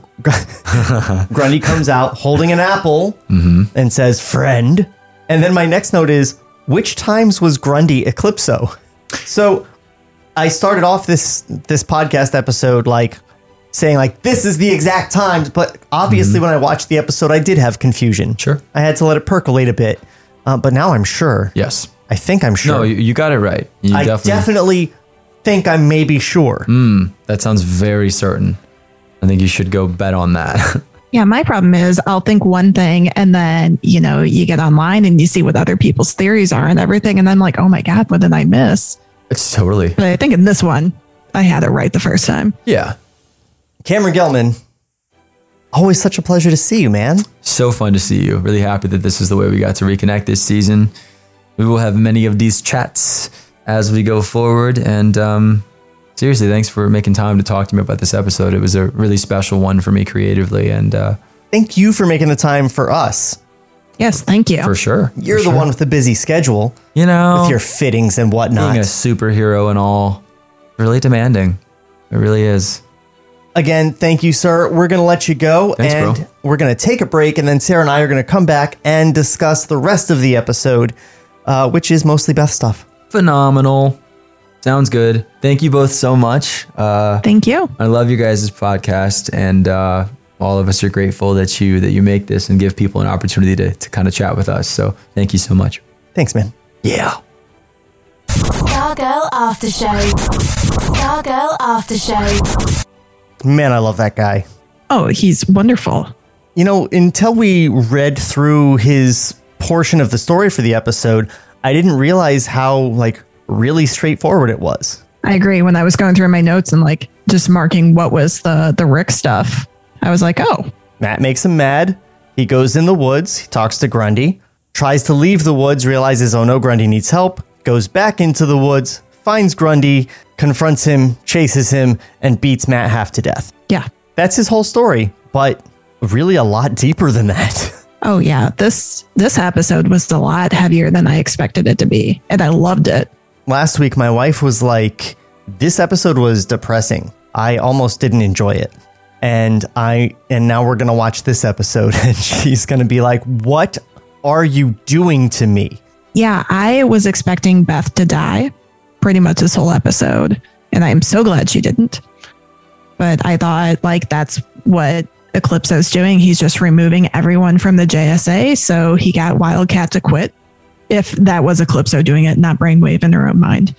Grundy comes out holding an apple Mm-hmm. and says, friend. And then my next note is, which times was Grundy Eclipso? So I started off this this podcast episode like saying like, this is the exact times. But obviously when I watched the episode, I did have confusion. Sure. I had to let it percolate a bit. Uh, but now I'm sure. Yes. I think I'm sure. No, you, you got it right. You I definitely, definitely think I'm maybe sure. That sounds very certain. I think you should go bet on that. Yeah, my problem is I'll think one thing and then, you know, you get online and you see what other people's theories are and everything. And I'm like, oh my God, what did I miss? It's totally. But I think in this one, I had it right the first time. Yeah. Cameron Gelman, always such a pleasure to see you, man. So fun to see you. Really happy that this is the way we got to reconnect this season. We will have many of these chats as we go forward. And um, seriously, thanks for making time to talk to me about this episode. It was a really special one for me creatively. And uh, Thank you for making the time for us. Yes, thank you. for sure. You're for the sure. one with the busy schedule, You know, with your fittings and whatnot. being a superhero and all, really demanding. It really is. Again, thank you, sir. We're going to let you go, Thanks, and bro. we're going to take a break, and then Sarah and I are going to come back and discuss the rest of the episode, uh, which is mostly Beth stuff. Phenomenal. Sounds good. Thank you both so much. Uh, Thank you. I love you guys' podcast, and uh, all of us are grateful that you that you make this and give people an opportunity to, to kind of chat with us. So thank you so much. Thanks, man. Yeah. Stargirl After Show. Stargirl After Show. Man, I love that guy. Oh, he's wonderful. You know, until we read through his portion of the story for the episode, I didn't realize how, like, really straightforward it was. I agree. When I was going through my notes and like just marking what was the the Rick stuff, I was like, oh, Matt makes him mad. He goes in the woods. He talks to Grundy. Tries to leave the woods, realizes, oh no, Grundy needs help. Goes back into the woods, finds Grundy, confronts him, chases him, and beats Matt half to death. yeah. That's his whole story, but really a lot deeper than that. Oh yeah. This this episode was a lot heavier than I expected it to be. And I loved it. Last week, my wife was like, this episode was depressing. I almost didn't enjoy it. And I, and now we're going to watch this episode and she's going to be like, what are you doing to me? Yeah, I was expecting Beth to die pretty much this whole episode. And I'm so glad she didn't. But I thought like that's what Eclipso's doing. He's just removing everyone from the J S A. So he got Wildcat to quit. If that was Eclipso doing it, not Brainwave in her own mind.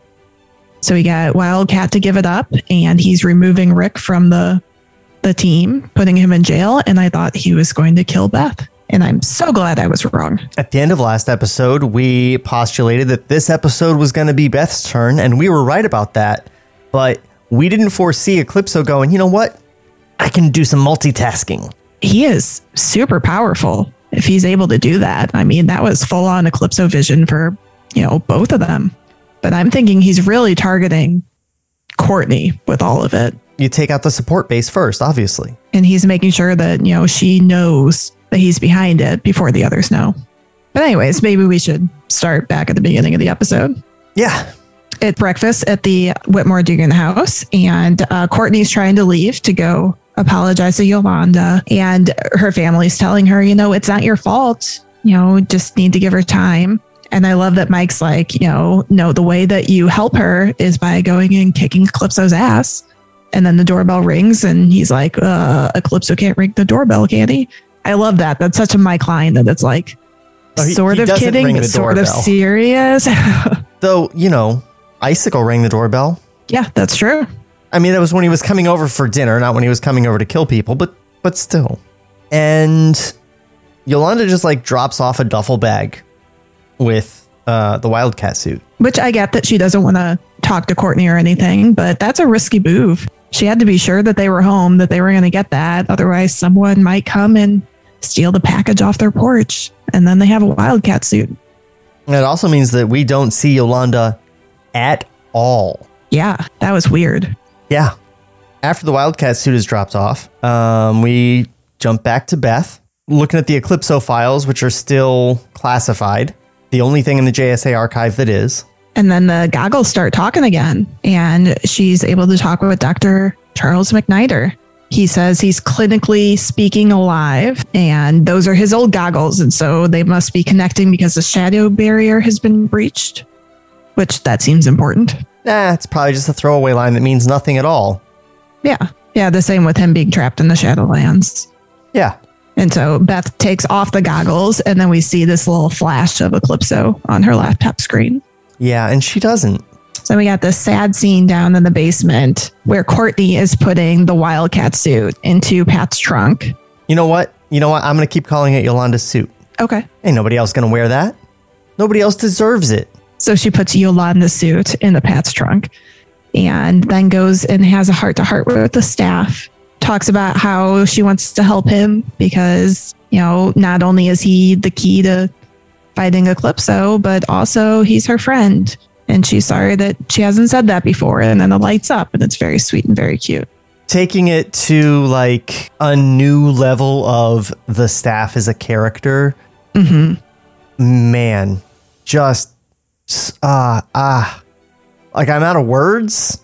So he got Wildcat to give it up, and he's removing Rick from the the team, putting him in jail. And I thought he was going to kill Beth. And I'm so glad I was wrong. At the end of last episode, we postulated that this episode was going to be Beth's turn, and we were right about that. But we didn't foresee Eclipso going, you know what? I can do some multitasking. He is super powerful if he's able to do that. I mean, that was full on Eclipso vision for, you know, both of them. But I'm thinking he's really targeting Courtney with all of it. You take out the support base first, obviously. And he's making sure that, you know, she knows that he's behind it before the others know. But anyways, maybe we should start back at the beginning of the episode. Yeah. It's breakfast at the Whitmore Dugan house, and uh, Courtney's trying to leave to go apologize to Yolanda, and her family's telling her, you know, it's not your fault. You know, just need to give her time. And I love that Mike's like, you know, no, the way that you help her is by going and kicking Eclipso's ass. And then the doorbell rings and he's like, uh, Eclipso can't ring the doorbell, can he? I love that. That's such a Mike line that it's like Oh, he- sort he of doesn't kidding, ring but the sort of doorbell. serious. Though, you know, Icicle rang the doorbell. Yeah, that's true. I mean, that was when he was coming over for dinner, not when he was coming over to kill people, but but still. And Yolanda just like drops off a duffel bag with uh, the Wildcat suit. Which I get that she doesn't want to talk to Courtney or anything, but that's a risky move. She had to be sure that they were home, that they were going to get that. Otherwise, someone might come and steal the package off their porch, and then they have a Wildcat suit. And it also means that we don't see Yolanda at all. Yeah, that was weird. Yeah. After the Wildcat suit is dropped off, um, we jump back to Beth, looking at the Eclipso files, which are still classified. The only thing in the J S A archive that is. And then the goggles start talking again, and she's able to talk with Doctor Charles McNider. He says he's clinically speaking alive, and those are his old goggles, and so they must be connecting because the shadow barrier has been breached, which that seems important. Nah, it's probably just a throwaway line that means nothing at all. Yeah. Yeah, the same with him being trapped in the Shadowlands. Yeah. And so Beth takes off the goggles, and then we see this little flash of Eclipso on her laptop screen. Yeah, and she doesn't. So we got this sad scene down in the basement where Courtney is putting the Wildcat suit into Pat's trunk. You know what? You know what? I'm going to keep calling it Yolanda's suit. Okay. Ain't nobody else going to wear that. Nobody else deserves it. So she puts Yolanda's suit in the Pat's trunk and then goes and has a heart-to-heart with the staff. Talks about how she wants to help him because, you know, not only is he the key to fighting Eclipso, but also he's her friend. And she's sorry that she hasn't said that before. And then it lights up and it's very sweet and very cute. Taking it to like a new level of the staff as a character. Mm-hmm. Man, just ah uh, ah, uh, like I'm out of words.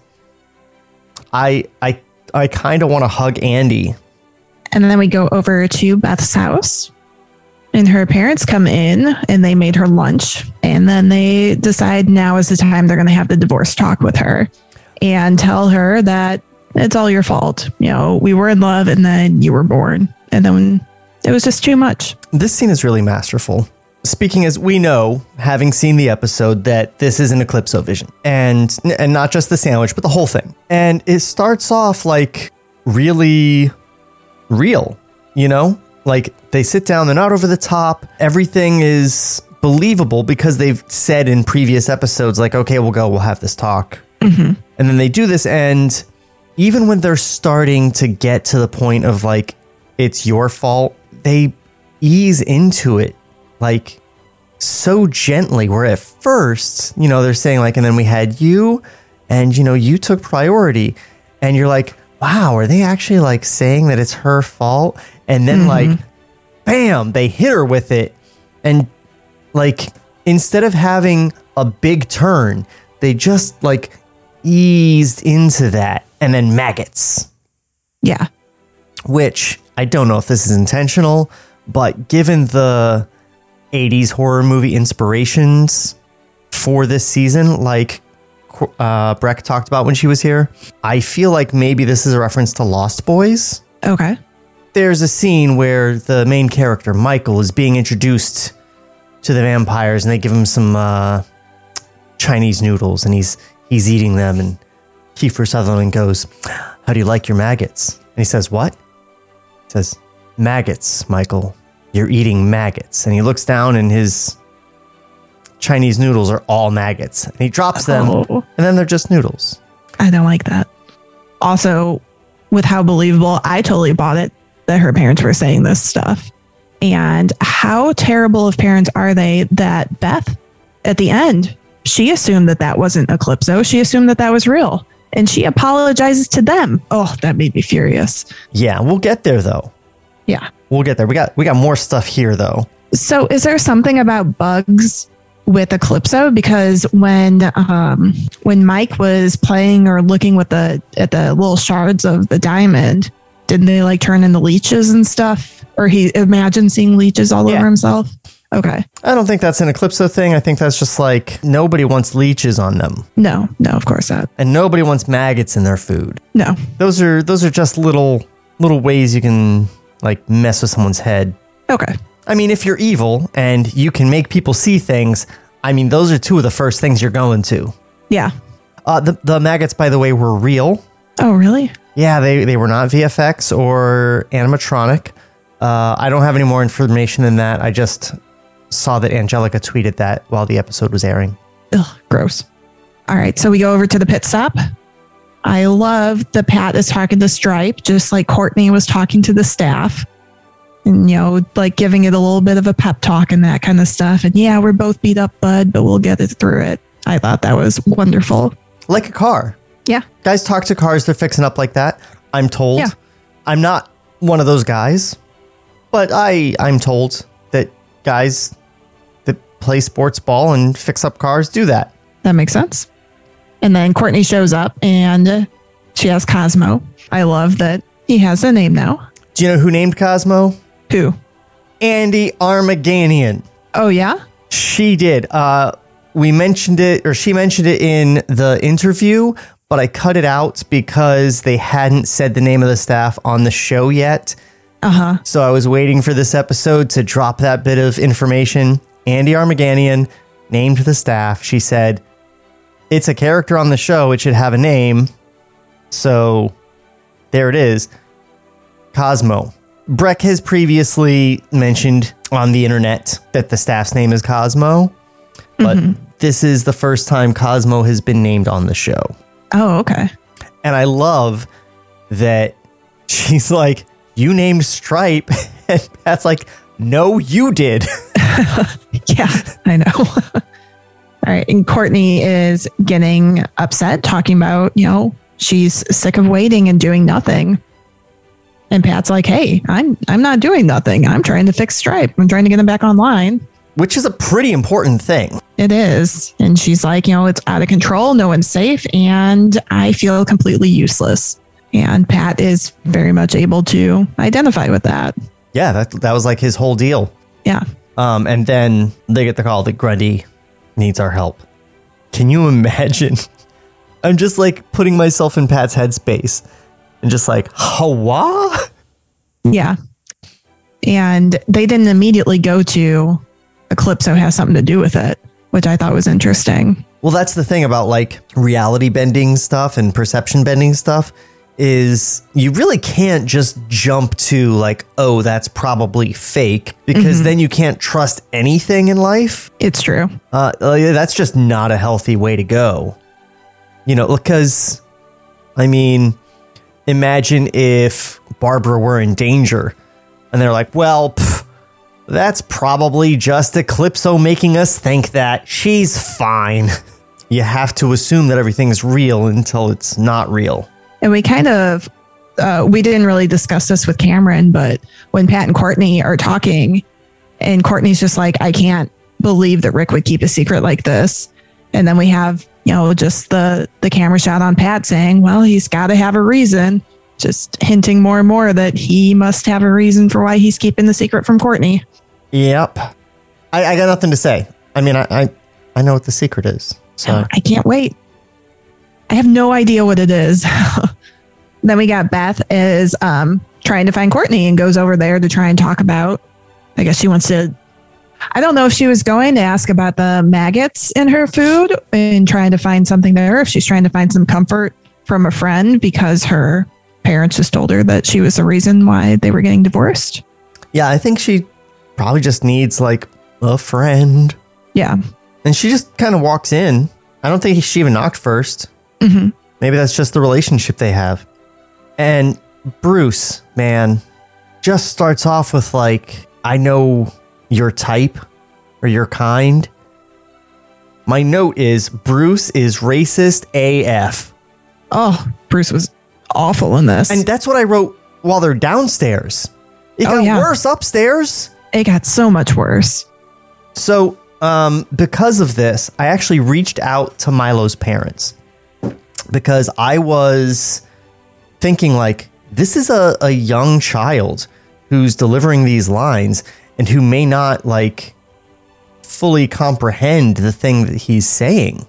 I I I kind of want to hug Andy. And then we go over to Beth's house. And her parents come in and they made her lunch. And then they decide now is the time they're going to have the divorce talk with her and tell her that it's all your fault. You know, we were in love and then you were born. And then it was just too much. This scene is really masterful. Speaking as we know, having seen the episode, that this is an Eclipso vision. And, and not just the sandwich, but the whole thing. And it starts off like really real, you know? Like, they sit down, they're not over the top. Everything is believable because they've said in previous episodes, like, okay, we'll go, we'll have this talk. Mm-hmm. And then they do this, and even when they're starting to get to the point of, like, it's your fault, they ease into it, like, so gently, where at first, you know, they're saying, like, and then we had you, and, you know, you took priority, and you're like, wow, are they actually, like, saying that it's her fault? And then, mm-hmm. like, bam, they hit her with it. And, like, instead of having a big turn, they just, like, eased into that. And then maggots. Yeah. Which, I don't know if this is intentional, but given the eighties horror movie inspirations for this season, like uh, Breck talked about when she was here, I feel like maybe this is a reference to Lost Boys. Okay. There's a scene where the main character, Michael, is being introduced to the vampires, and they give him some uh, Chinese noodles, and he's he's eating them, and Kiefer Sutherland goes, how do you like your maggots? And he says, what? He says, maggots, Michael. You're eating maggots. And he looks down, and his Chinese noodles are all maggots. And he drops them, oh. and then they're just noodles. I don't like that. Also, with how believable, I totally bought it that her parents were saying this stuff. And how terrible of parents are they that Beth, at the end, she assumed that that wasn't Eclipso. She assumed that that was real. And she apologizes to them. Oh, that made me furious. Yeah, we'll get there, though. Yeah. We'll get there. We got we got more stuff here, though. So is there something about bugs with Eclipso, because when um, when Mike was playing or looking with the at the little shards of the diamond, didn't they like turn into leeches and stuff? Or he imagined seeing leeches all Yeah. over himself? Okay. I don't think that's an Eclipso thing. I think that's just like nobody wants leeches on them. No, no, of course not. And nobody wants maggots in their food. No. Those are those are just little little ways you can like mess with someone's head. Okay. I mean, if you're evil and you can make people see things, I mean, those are two of the first things you're going to. Yeah. Uh, the, the maggots, by the way, were real. Oh, really? Yeah, they, they were not V F X or animatronic. Uh, I don't have any more information than that. I just saw that Angelica tweeted that while the episode was airing. Ugh, gross. All right. So we go over to the pit stop. I love that Pat is talking to Stripe, just like Courtney was talking to the staff. And, you know, like giving it a little bit of a pep talk and that kind of stuff. And yeah, we're both beat up, bud, but we'll get it through it. I thought that was wonderful. Like a car. Yeah. Guys talk to cars, they're fixing up like that. I'm told. Yeah. I'm not one of those guys, but I, I'm told that guys that play sports ball and fix up cars do that. That makes sense. And then Courtney shows up and she has Cosmo. I love that he has a name now. Do you know who named Cosmo? Who? Andy Armaganian. Oh, yeah? She did. Uh, we mentioned it, or she mentioned it in the interview, but I cut it out because they hadn't said the name of the staff on the show yet. Uh-huh. So I was waiting for this episode to drop that bit of information. Andy Armaganian named the staff. She said, it's a character on the show. It should have a name. So there it is. Cosmo. Breck has previously mentioned on the internet that the staff's name is Cosmo, but mm-hmm. this is the first time Cosmo has been named on the show. Oh, okay. And I love that she's like, you named Stripe. And Pat's like, no, you did. Yeah, I know. All right. And Courtney is getting upset, talking about, you know, she's sick of waiting and doing nothing. And Pat's like, hey, I'm I'm not doing nothing. I'm trying to fix Stripe. I'm trying to get him back online. Which is a pretty important thing. It is. And she's like, you know, it's out of control. No one's safe. And I feel completely useless. And Pat is very much able to identify with that. Yeah, that that was like his whole deal. Yeah. Um, and then they get the call that Grundy needs our help. Can you imagine? I'm just like putting myself in Pat's headspace. And just like, Hawa? Yeah. And they didn't immediately go to Eclipso has something to do with it, which I thought was interesting. Well, that's the thing about like reality bending stuff and perception bending stuff is you really can't just jump to like, oh, that's probably fake, because mm-hmm. then you can't trust anything in life. It's true. Uh, that's just not a healthy way to go. You know, because, I mean... Imagine if Barbara were in danger and they're like, well, pff, that's probably just Eclipso making us think that. She's fine. You have to assume that everything's real until it's not real. And we kind of, uh, we didn't really discuss this with Cameron, but when Pat and Courtney are talking and Courtney's just like, I can't believe that Rick would keep a secret like this. And then we have, you know, just the, the camera shot on Pat saying, well, he's got to have a reason, just hinting more and more that he must have a reason for why he's keeping the secret from Courtney. Yep. I, I got nothing to say. I mean, I, I, I know what the secret is. So I can't wait. I have no idea what it is. Then we got Beth is um, trying to find Courtney and goes over there to try and talk about, I guess she wants to, I don't know if she was going to ask about the maggots in her food and trying to find something there, if she's trying to find some comfort from a friend because her parents just told her that she was the reason why they were getting divorced. Yeah, I think she probably just needs like a friend. Yeah. And she just kind of walks in. I don't think she even knocked first. Mm-hmm. Maybe that's just the relationship they have. And Bruce, man, just starts off with like, I know your type or your kind. My note is Bruce is racist A F. Oh, Bruce was awful in this. And that's what I wrote while they're downstairs. It oh, got yeah. worse upstairs. It got so much worse. So um, because of this, I actually reached out to Milo's parents because I was thinking like, this is a, a young child who's delivering these lines and who may not like fully comprehend the thing that he's saying.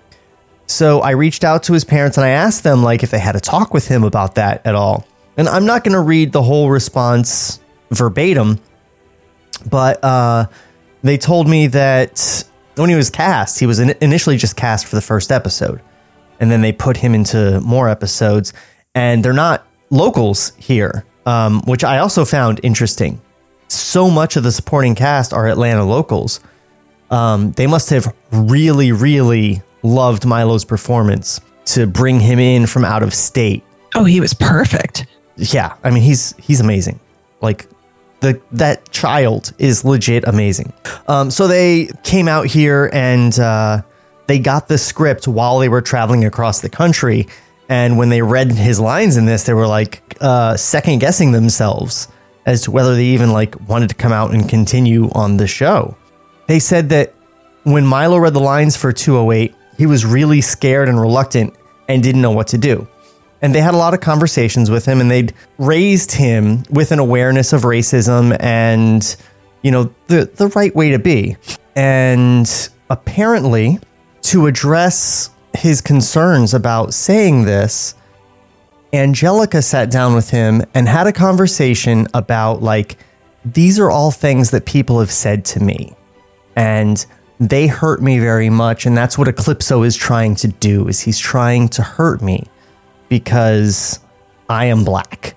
So I reached out to his parents and I asked them like if they had a talk with him about that at all. And I'm not going to read the whole response verbatim, but uh, they told me that when he was cast, he was in- initially just cast for the first episode. And then they put him into more episodes. And they're not locals here, um, which I also found interesting. So much of the supporting cast are Atlanta locals. Um, they must have really, really loved Milo's performance to bring him in from out of state. Oh, he was perfect. Yeah, I mean, he's he's amazing. Like, the that child is legit amazing. Um, so they came out here and uh, they got the script while they were traveling across the country. And when they read his lines in this, they were like uh, second guessing themselves as to whether they even like wanted to come out and continue on the show. They said that when Milo read the lines for two oh eight, he was really scared and reluctant and didn't know what to do. And they had a lot of conversations with him and they'd raised him with an awareness of racism and, you know, the, the right way to be. And apparently, to address his concerns about saying this, Angelica sat down with him and had a conversation about like, these are all things that people have said to me and they hurt me very much. And that's what Eclipso is trying to do, is he's trying to hurt me because I am black.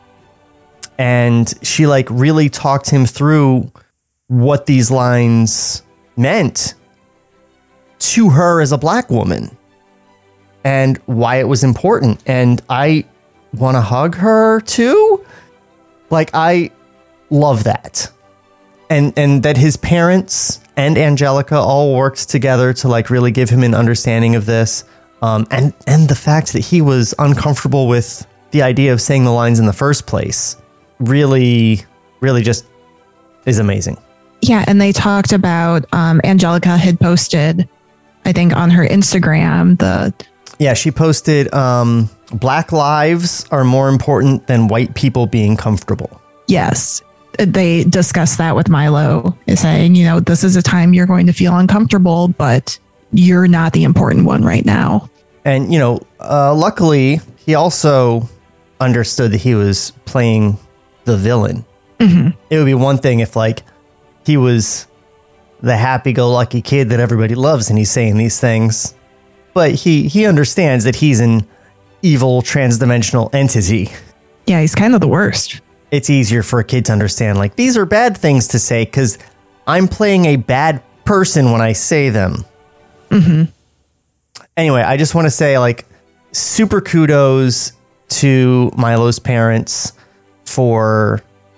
And she like really talked him through what these lines meant to her as a black woman and why it was important. And I want to hug her too. Like, I love that. And and that his parents and Angelica all worked together to like really give him an understanding of this. Um, and, and the fact that he was uncomfortable with the idea of saying the lines in the first place really, really just is amazing. Yeah. And they talked about um, Angelica had posted, I think, on her Instagram, the Yeah, she posted, um, Black lives are more important than white people being comfortable. Yes. They discussed that with Milo, saying, you know, this is a time you're going to feel uncomfortable, but you're not the important one right now. And, you know, uh, luckily, he also understood that he was playing the villain. Mm-hmm. It would be one thing if, like, he was the happy-go-lucky kid that everybody loves and he's saying these things. But he, he understands that he's an evil trans-dimensional entity. Yeah, he's kind of the worst. It's easier for a kid to understand, like, these are bad things to say because I'm playing a bad person when I say them. Mm-hmm. Anyway, I just want to say, like, super kudos to Milo's parents for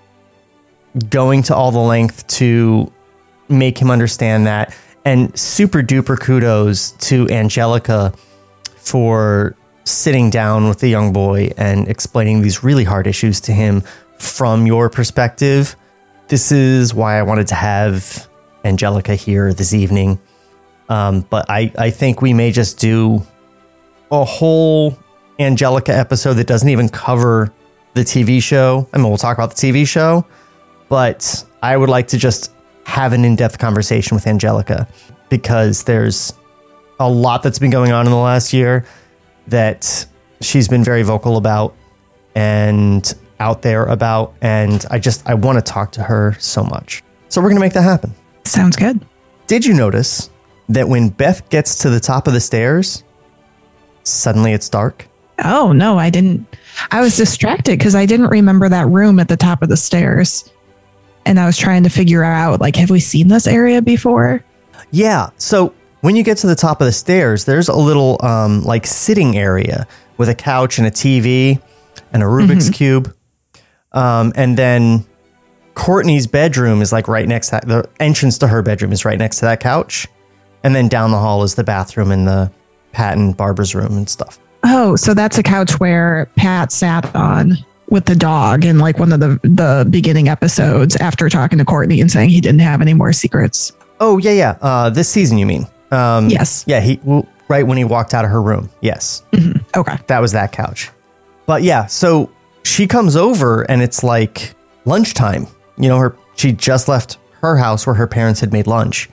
going to all the length to make him understand that. And super duper kudos to Angelica for sitting down with the young boy and explaining these really hard issues to him from your perspective. This is why I wanted to have Angelica here this evening. Um, but I, I think we may just do a whole Angelica episode that doesn't even cover the T V show. I mean, we'll talk about the T V show, but I would like to just have an in-depth conversation with Angelica because there's a lot that's been going on in the last year that she's been very vocal about and out there about. And I just, I want to talk to her so much. So we're going to make that happen. Sounds good. Did you notice that when Beth gets to the top of the stairs, suddenly it's dark? Oh, no, I didn't. I was distracted because I didn't remember that room at the top of the stairs. And I was trying to figure out, like, have we seen this area before? Yeah. So when you get to the top of the stairs, there's a little um, like sitting area with a couch and a T V and a Rubik's mm-hmm. Cube. Um, and then Courtney's bedroom is like right next to that. The entrance to her bedroom is right next to that couch. And then down the hall is the bathroom and the Pat and Barbara's room and stuff. Oh, so that's a couch where Pat sat on with the dog in like one of the, the beginning episodes after talking to Courtney and saying he didn't have any more secrets. Oh, yeah, yeah. Uh, this season, you mean? Um, Yes. Yeah, he well, right when he walked out of her room. Yes. Mm-hmm. Okay. That was that couch. But yeah, so she comes over and it's like lunchtime. You know, her she just left her house where her parents had made lunch.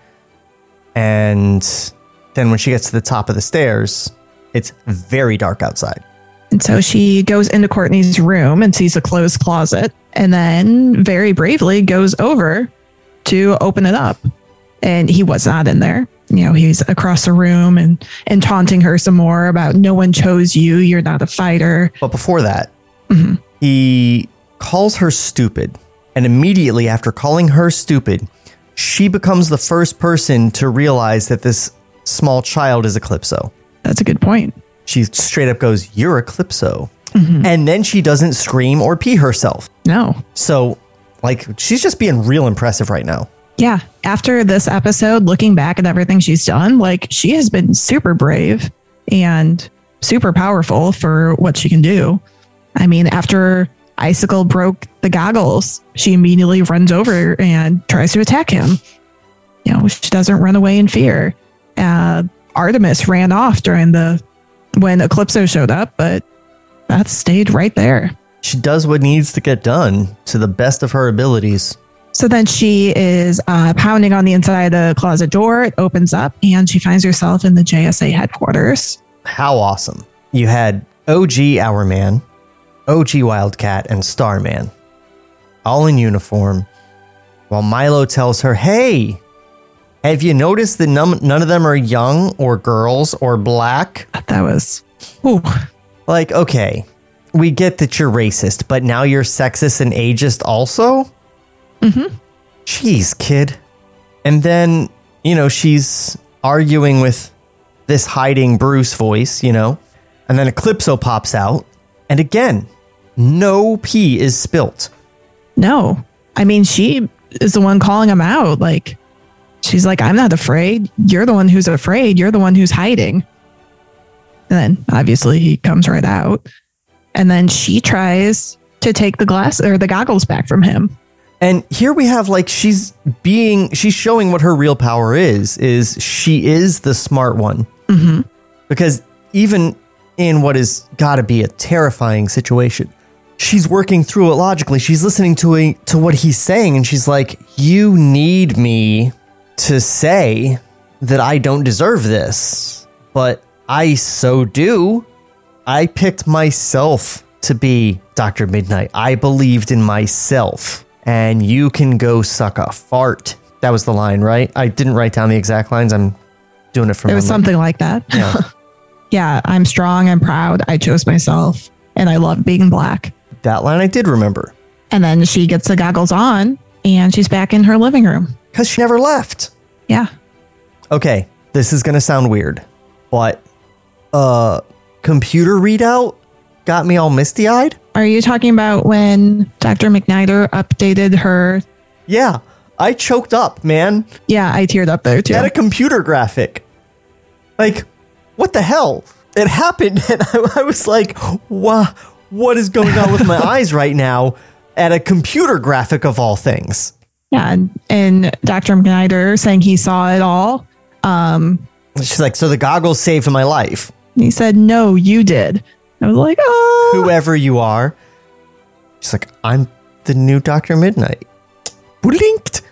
And then when she gets to the top of the stairs, it's very dark outside. And so she goes into Courtney's room and sees a closed closet, and then very bravely goes over to open it up. And he was not in there. You know, he's across the room and, and taunting her some more about no one chose you. You're not a fighter. But before that, Mm-hmm. he calls her stupid. And immediately after calling her stupid, she becomes the first person to realize that this small child is Eclipso. That's a good point. She straight up goes, "You're Eclipso." Mm-hmm. And then she doesn't scream or pee herself. No. So, like, she's just being real impressive right now. Yeah. After this episode, looking back at everything she's done, like, she has been super brave and super powerful for what she can do. I mean, after Icicle broke the goggles, she immediately runs over and tries to attack him. You know, she doesn't run away in fear. Uh, Artemis ran off during the when Eclipso showed up, but Beth stayed right there. She does what needs to get done to the best of her abilities. So then she is uh, pounding on the inside of the closet door. It opens up and she finds herself in the J S A headquarters. How awesome. You had O G Hourman, O G Wildcat, and Starman, all in uniform, while Milo tells her, "Hey, have you noticed that none, none of them are young or girls or black?" That was, ooh. Like, okay, we get that you're racist, but now you're sexist and ageist also? Mm-hmm. Jeez, kid. And then, you know, she's arguing with this hiding Bruce voice, you know, and then Eclipso pops out, and again, no pee is spilt. No. I mean, she is the one calling him out. Like, she's like, "I'm not afraid. You're the one who's afraid. You're the one who's hiding." And then obviously he comes right out. And then she tries to take the glass or the goggles back from him. And here we have, like, she's being, she's showing what her real power is, is she is the smart one. Mm-hmm. Because even in what is got to be a terrifying situation, she's working through it logically. She's listening to a, to what he's saying, and she's like, "You need me to say that I don't deserve this, but I so do. I picked myself to be Doctor Midnight. I believed in myself, and you can go suck a fart." That was the line, right? I didn't write down the exact lines. I'm doing it from It was memory. something like that. Yeah. Yeah, "I'm strong, I'm proud, I chose myself, and I love being black." That line I did remember. And then she gets the goggles on and she's back in her living room. Because she never left. Yeah. Okay, this is going to sound weird, but uh, computer readout got me all misty-eyed. Are you talking about when Doctor McNider updated her? Yeah, I choked up, man. Yeah, I teared up there too. At a computer graphic. Like, what the hell? It happened, and I, I was like, wow, what is going on with my eyes right now? At a computer graphic of all things. Yeah, and, and Doctor McNider saying he saw it all. Um, She's like, "So the goggles saved my life." he said, "No, you did." I was like, "Oh." Whoever you are. She's like, "I'm the new Doctor Midnight." Linked.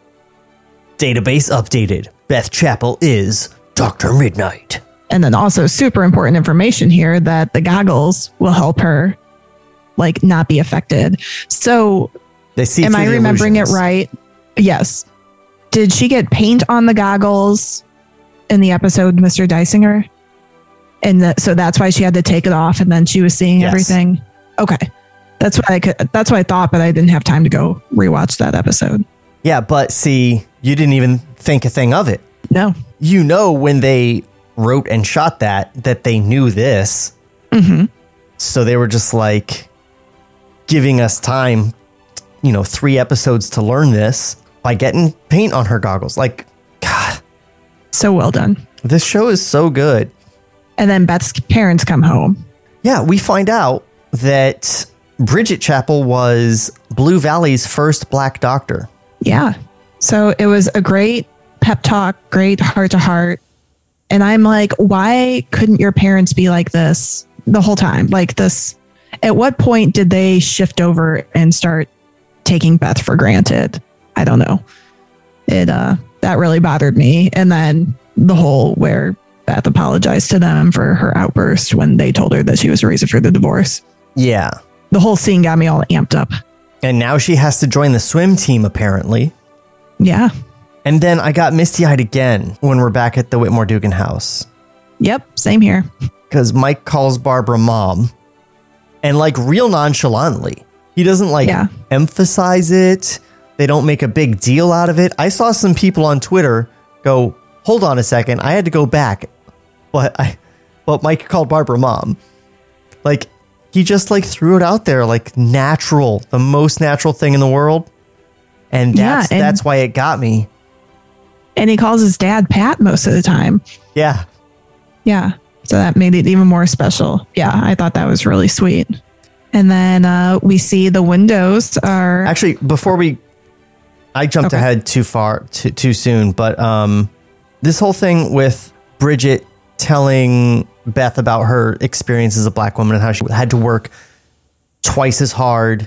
Database updated. Beth Chapel is Doctor Midnight. And then also super important information here that the goggles will help her like not be affected. So They see am through I the remembering illusions. it right? Yes. Did she get paint on the goggles in the episode, Mister Dysinger? And the, so that's why she had to take it off, and then she was seeing Yes. everything. Okay, that's what I could. That's what I thought, but I didn't have time to go rewatch that episode. Yeah, but see, you didn't even think a thing of it. No. You know, when they wrote and shot that, that they knew this. Mm-hmm. So they were just like giving us time, you know, three episodes to learn this by getting paint on her goggles. Like, God, So well done. this show is so good. And then Beth's parents come home. Yeah, we find out that Bridget Chapel was Blue Valley's first black doctor. Yeah. So it was a great pep talk, great heart to heart. And I'm like, why couldn't your parents be like this the whole time? Like this, at what point did they shift over and start taking Beth for granted? I don't know. It, uh, that really bothered me. And then the whole where Beth apologized to them for her outburst when they told her that she was the reason for the divorce. Yeah. The whole scene got me all amped up. And now she has to join the swim team, apparently. Yeah. And then I got misty-eyed again when we're back at the Whitmore Dugan house. Yep, same here. Because Mike calls Barbara mom. And like real nonchalantly. He doesn't like yeah. emphasize it. They don't make a big deal out of it. I saw some people on Twitter go, hold on a second. I had to go back. But I, but Mike called Barbara mom. Like, he just like threw it out there like natural, the most natural thing in the world. And that's, yeah, and that's why it got me. And he calls his dad Pat most of the time. Yeah. Yeah. So that made it even more special. Yeah. I thought that was really sweet. And then uh, we see the windows are... Actually, before we... I jumped okay. ahead too far, too, too soon. But um, this whole thing with Bridget telling Beth about her experience as a black woman and how she had to work twice as hard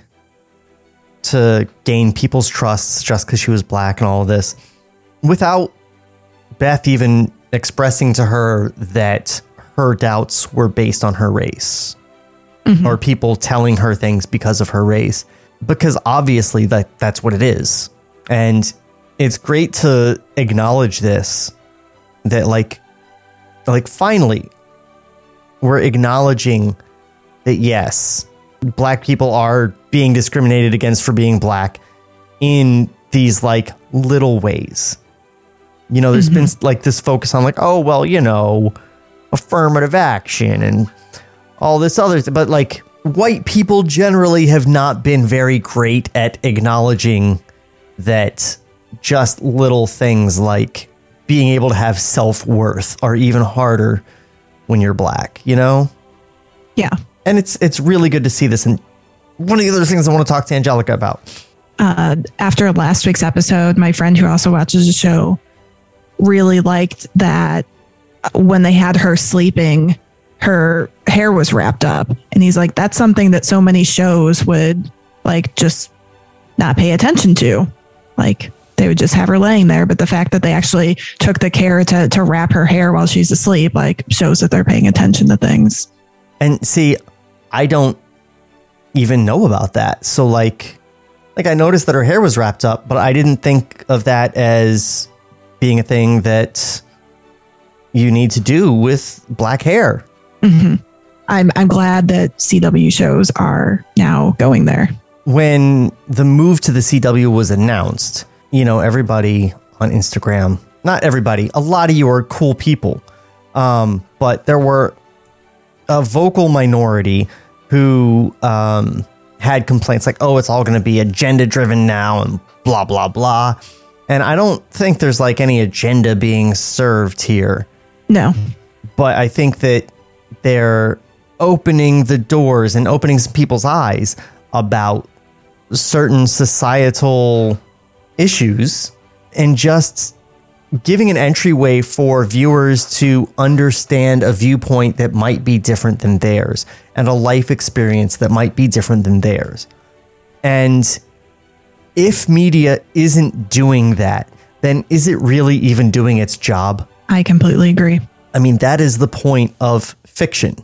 to gain people's trust just because she was black and all of this, without Beth even expressing to her that her doubts were based on her race, mm-hmm. or people telling her things because of her race, because obviously that that's what it is. And it's great to acknowledge this, that like, like finally we're acknowledging that yes, black people are being discriminated against for being black in these like little ways. You know, there's mm-hmm. been like this focus on like, oh, well, you know, affirmative action and all this other th- but like white people generally have not been very great at acknowledging that just little things like being able to have self-worth are even harder when you're black, you know? Yeah. And it's it's really good to see this. And one of the other things I want to talk to Angelica about. Uh, after last week's episode, my friend who also watches the show really liked that when they had her sleeping, her hair was wrapped up. And he's like, that's something that so many shows would like just not pay attention to. Like they would just have her laying there. But the fact that they actually took the care to, to wrap her hair while she's asleep, like shows that they're paying attention to things. And see, I don't even know about that. So like, like I noticed that her hair was wrapped up, but I didn't think of that as being a thing that you need to do with black hair. Mm-hmm. I'm I'm glad that C W shows are now going there. When the move to the C W was announced, you know, everybody on Instagram, not everybody, a lot of you are cool people. Um, but there were a vocal minority who um, had complaints like, oh, it's all going to be agenda driven now and blah, blah, blah. And I don't think there's like any agenda being served here. No. But I think that they're opening the doors and opening some people's eyes about certain societal issues and just giving an entryway for viewers to understand a viewpoint that might be different than theirs and a life experience that might be different than theirs. And if media isn't doing that, then is it really even doing its job? I completely agree. I mean, that is the point of fiction.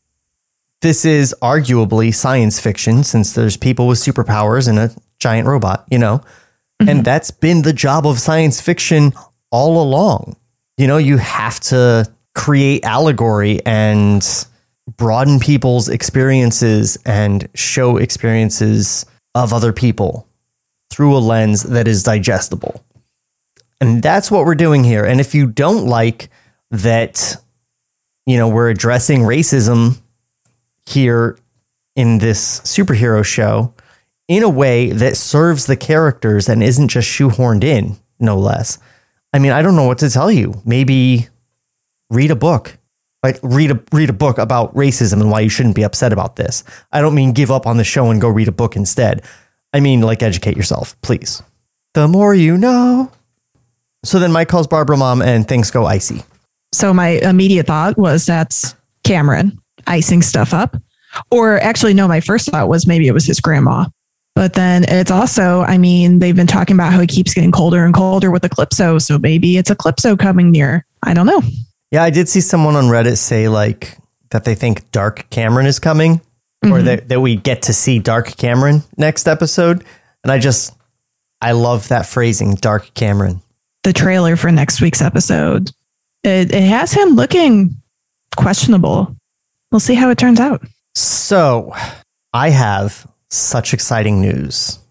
This is arguably science fiction since there's people with superpowers and a giant robot, you know, mm-hmm. and that's been the job of science fiction all along. You know, you have to create allegory and broaden people's experiences and show experiences of other people through a lens that is digestible. And that's what we're doing here. And if you don't like that, you know, we're addressing racism here in this superhero show in a way that serves the characters and isn't just shoehorned in, no less. I mean, I don't know what to tell you. Maybe read a book, like read a read a book about racism and why you shouldn't be upset about this. I don't mean give up on the show and go read a book instead. I mean, like, educate yourself, please. The more you know. So then Mike calls Barbara mom and things go icy. So my immediate thought was that's Cameron icing stuff up. Or actually, no, my first thought was maybe it was his grandma. But then it's also, I mean, they've been talking about how it keeps getting colder and colder with Eclipso. So maybe it's Eclipso coming near. I don't know. Yeah, I did see someone on Reddit say like that they think Dark Cameron is coming, mm-hmm. or that, that we get to see Dark Cameron next episode. And I just, I love that phrasing, Dark Cameron. The trailer for next week's episode, it, it has him looking questionable. We'll see how it turns out. So I have such exciting news.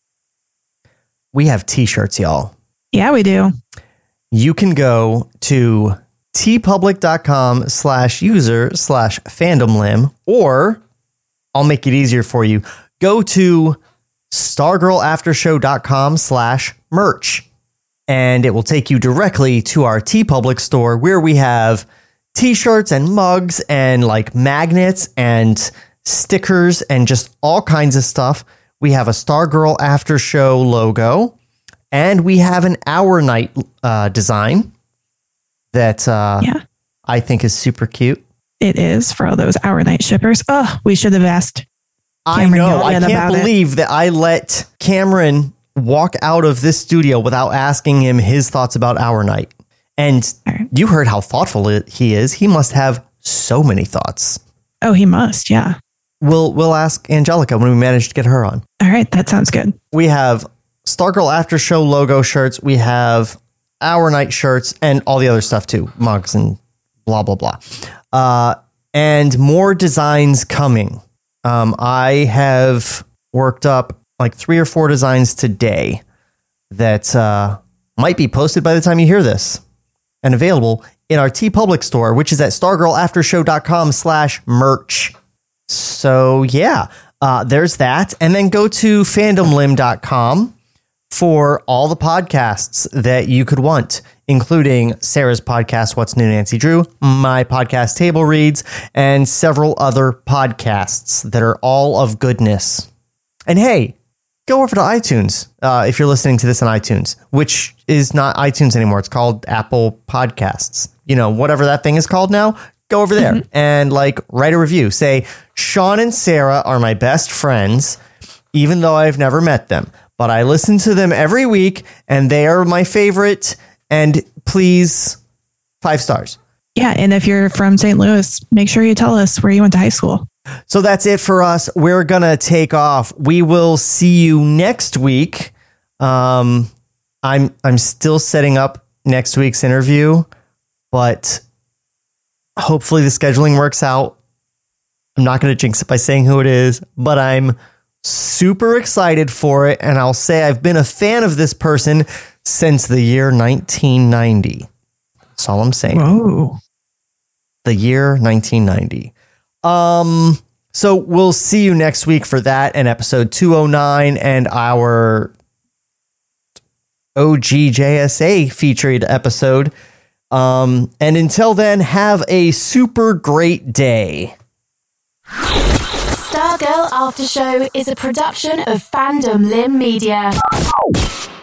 We have t-shirts, y'all. Yeah, we do. You can go to tpublic.com slash user slash fandomlim, or I'll make it easier for you. Go to stargirlaftershow.com slash merch, and it will take you directly to our TeePublic store where we have t-shirts and mugs and like magnets and stickers and just all kinds of stuff. We have a Stargirl After Show logo, and we have an Hour Night uh, design that uh, yeah. I think is super cute. It is for all those Hour Night shippers. Oh, we should have asked Cameron I know. I can't about believe it. that I let Cameron walk out of this studio without asking him his thoughts about Hour Night. And right. You heard how thoughtful it, he is. He must have so many thoughts. Oh, he must. Yeah. We'll we'll ask Angelica when we manage to get her on. All right. That sounds good. We have Stargirl After Show logo shirts. We have Hour Night shirts and all the other stuff too. Mugs and blah, blah, blah. Uh, and more designs coming. Um, I have worked up like three or four designs today that uh, might be posted by the time you hear this and available in our TeePublic store, which is at stargirlaftershow.com slash merch. So yeah, uh, there's that. And then go to fandomlim dot com for all the podcasts that you could want, including Sarah's podcast, What's New, Nancy Drew, my podcast, Table Reads, and several other podcasts that are all of goodness. And hey, go over to iTunes uh, if you're listening to this on iTunes, which is not iTunes anymore. It's called Apple Podcasts. You know, whatever that thing is called now, go over there mm-hmm. and like write a review. Say, Sean and Sarah are my best friends, even though I've never met them. But I listen to them every week, and they are my favorite. And please, five stars. Yeah, and if you're from Saint Louis, make sure you tell us where you went to high school. So that's it for us. We're going to take off. We will see you next week. Um, I'm I'm still setting up next week's interview, but hopefully the scheduling works out. I'm not going to jinx it by saying who it is, but I'm super excited for it. And I'll say I've been a fan of this person since the year nineteen ninety. That's all I'm saying. Whoa. The year nineteen ninety. Um, so we'll see you next week for that and episode two oh nine and our O G J S A featured episode. Um, and until then, have a super great day. Stargirl After Show is a production of Fandom Lim Media.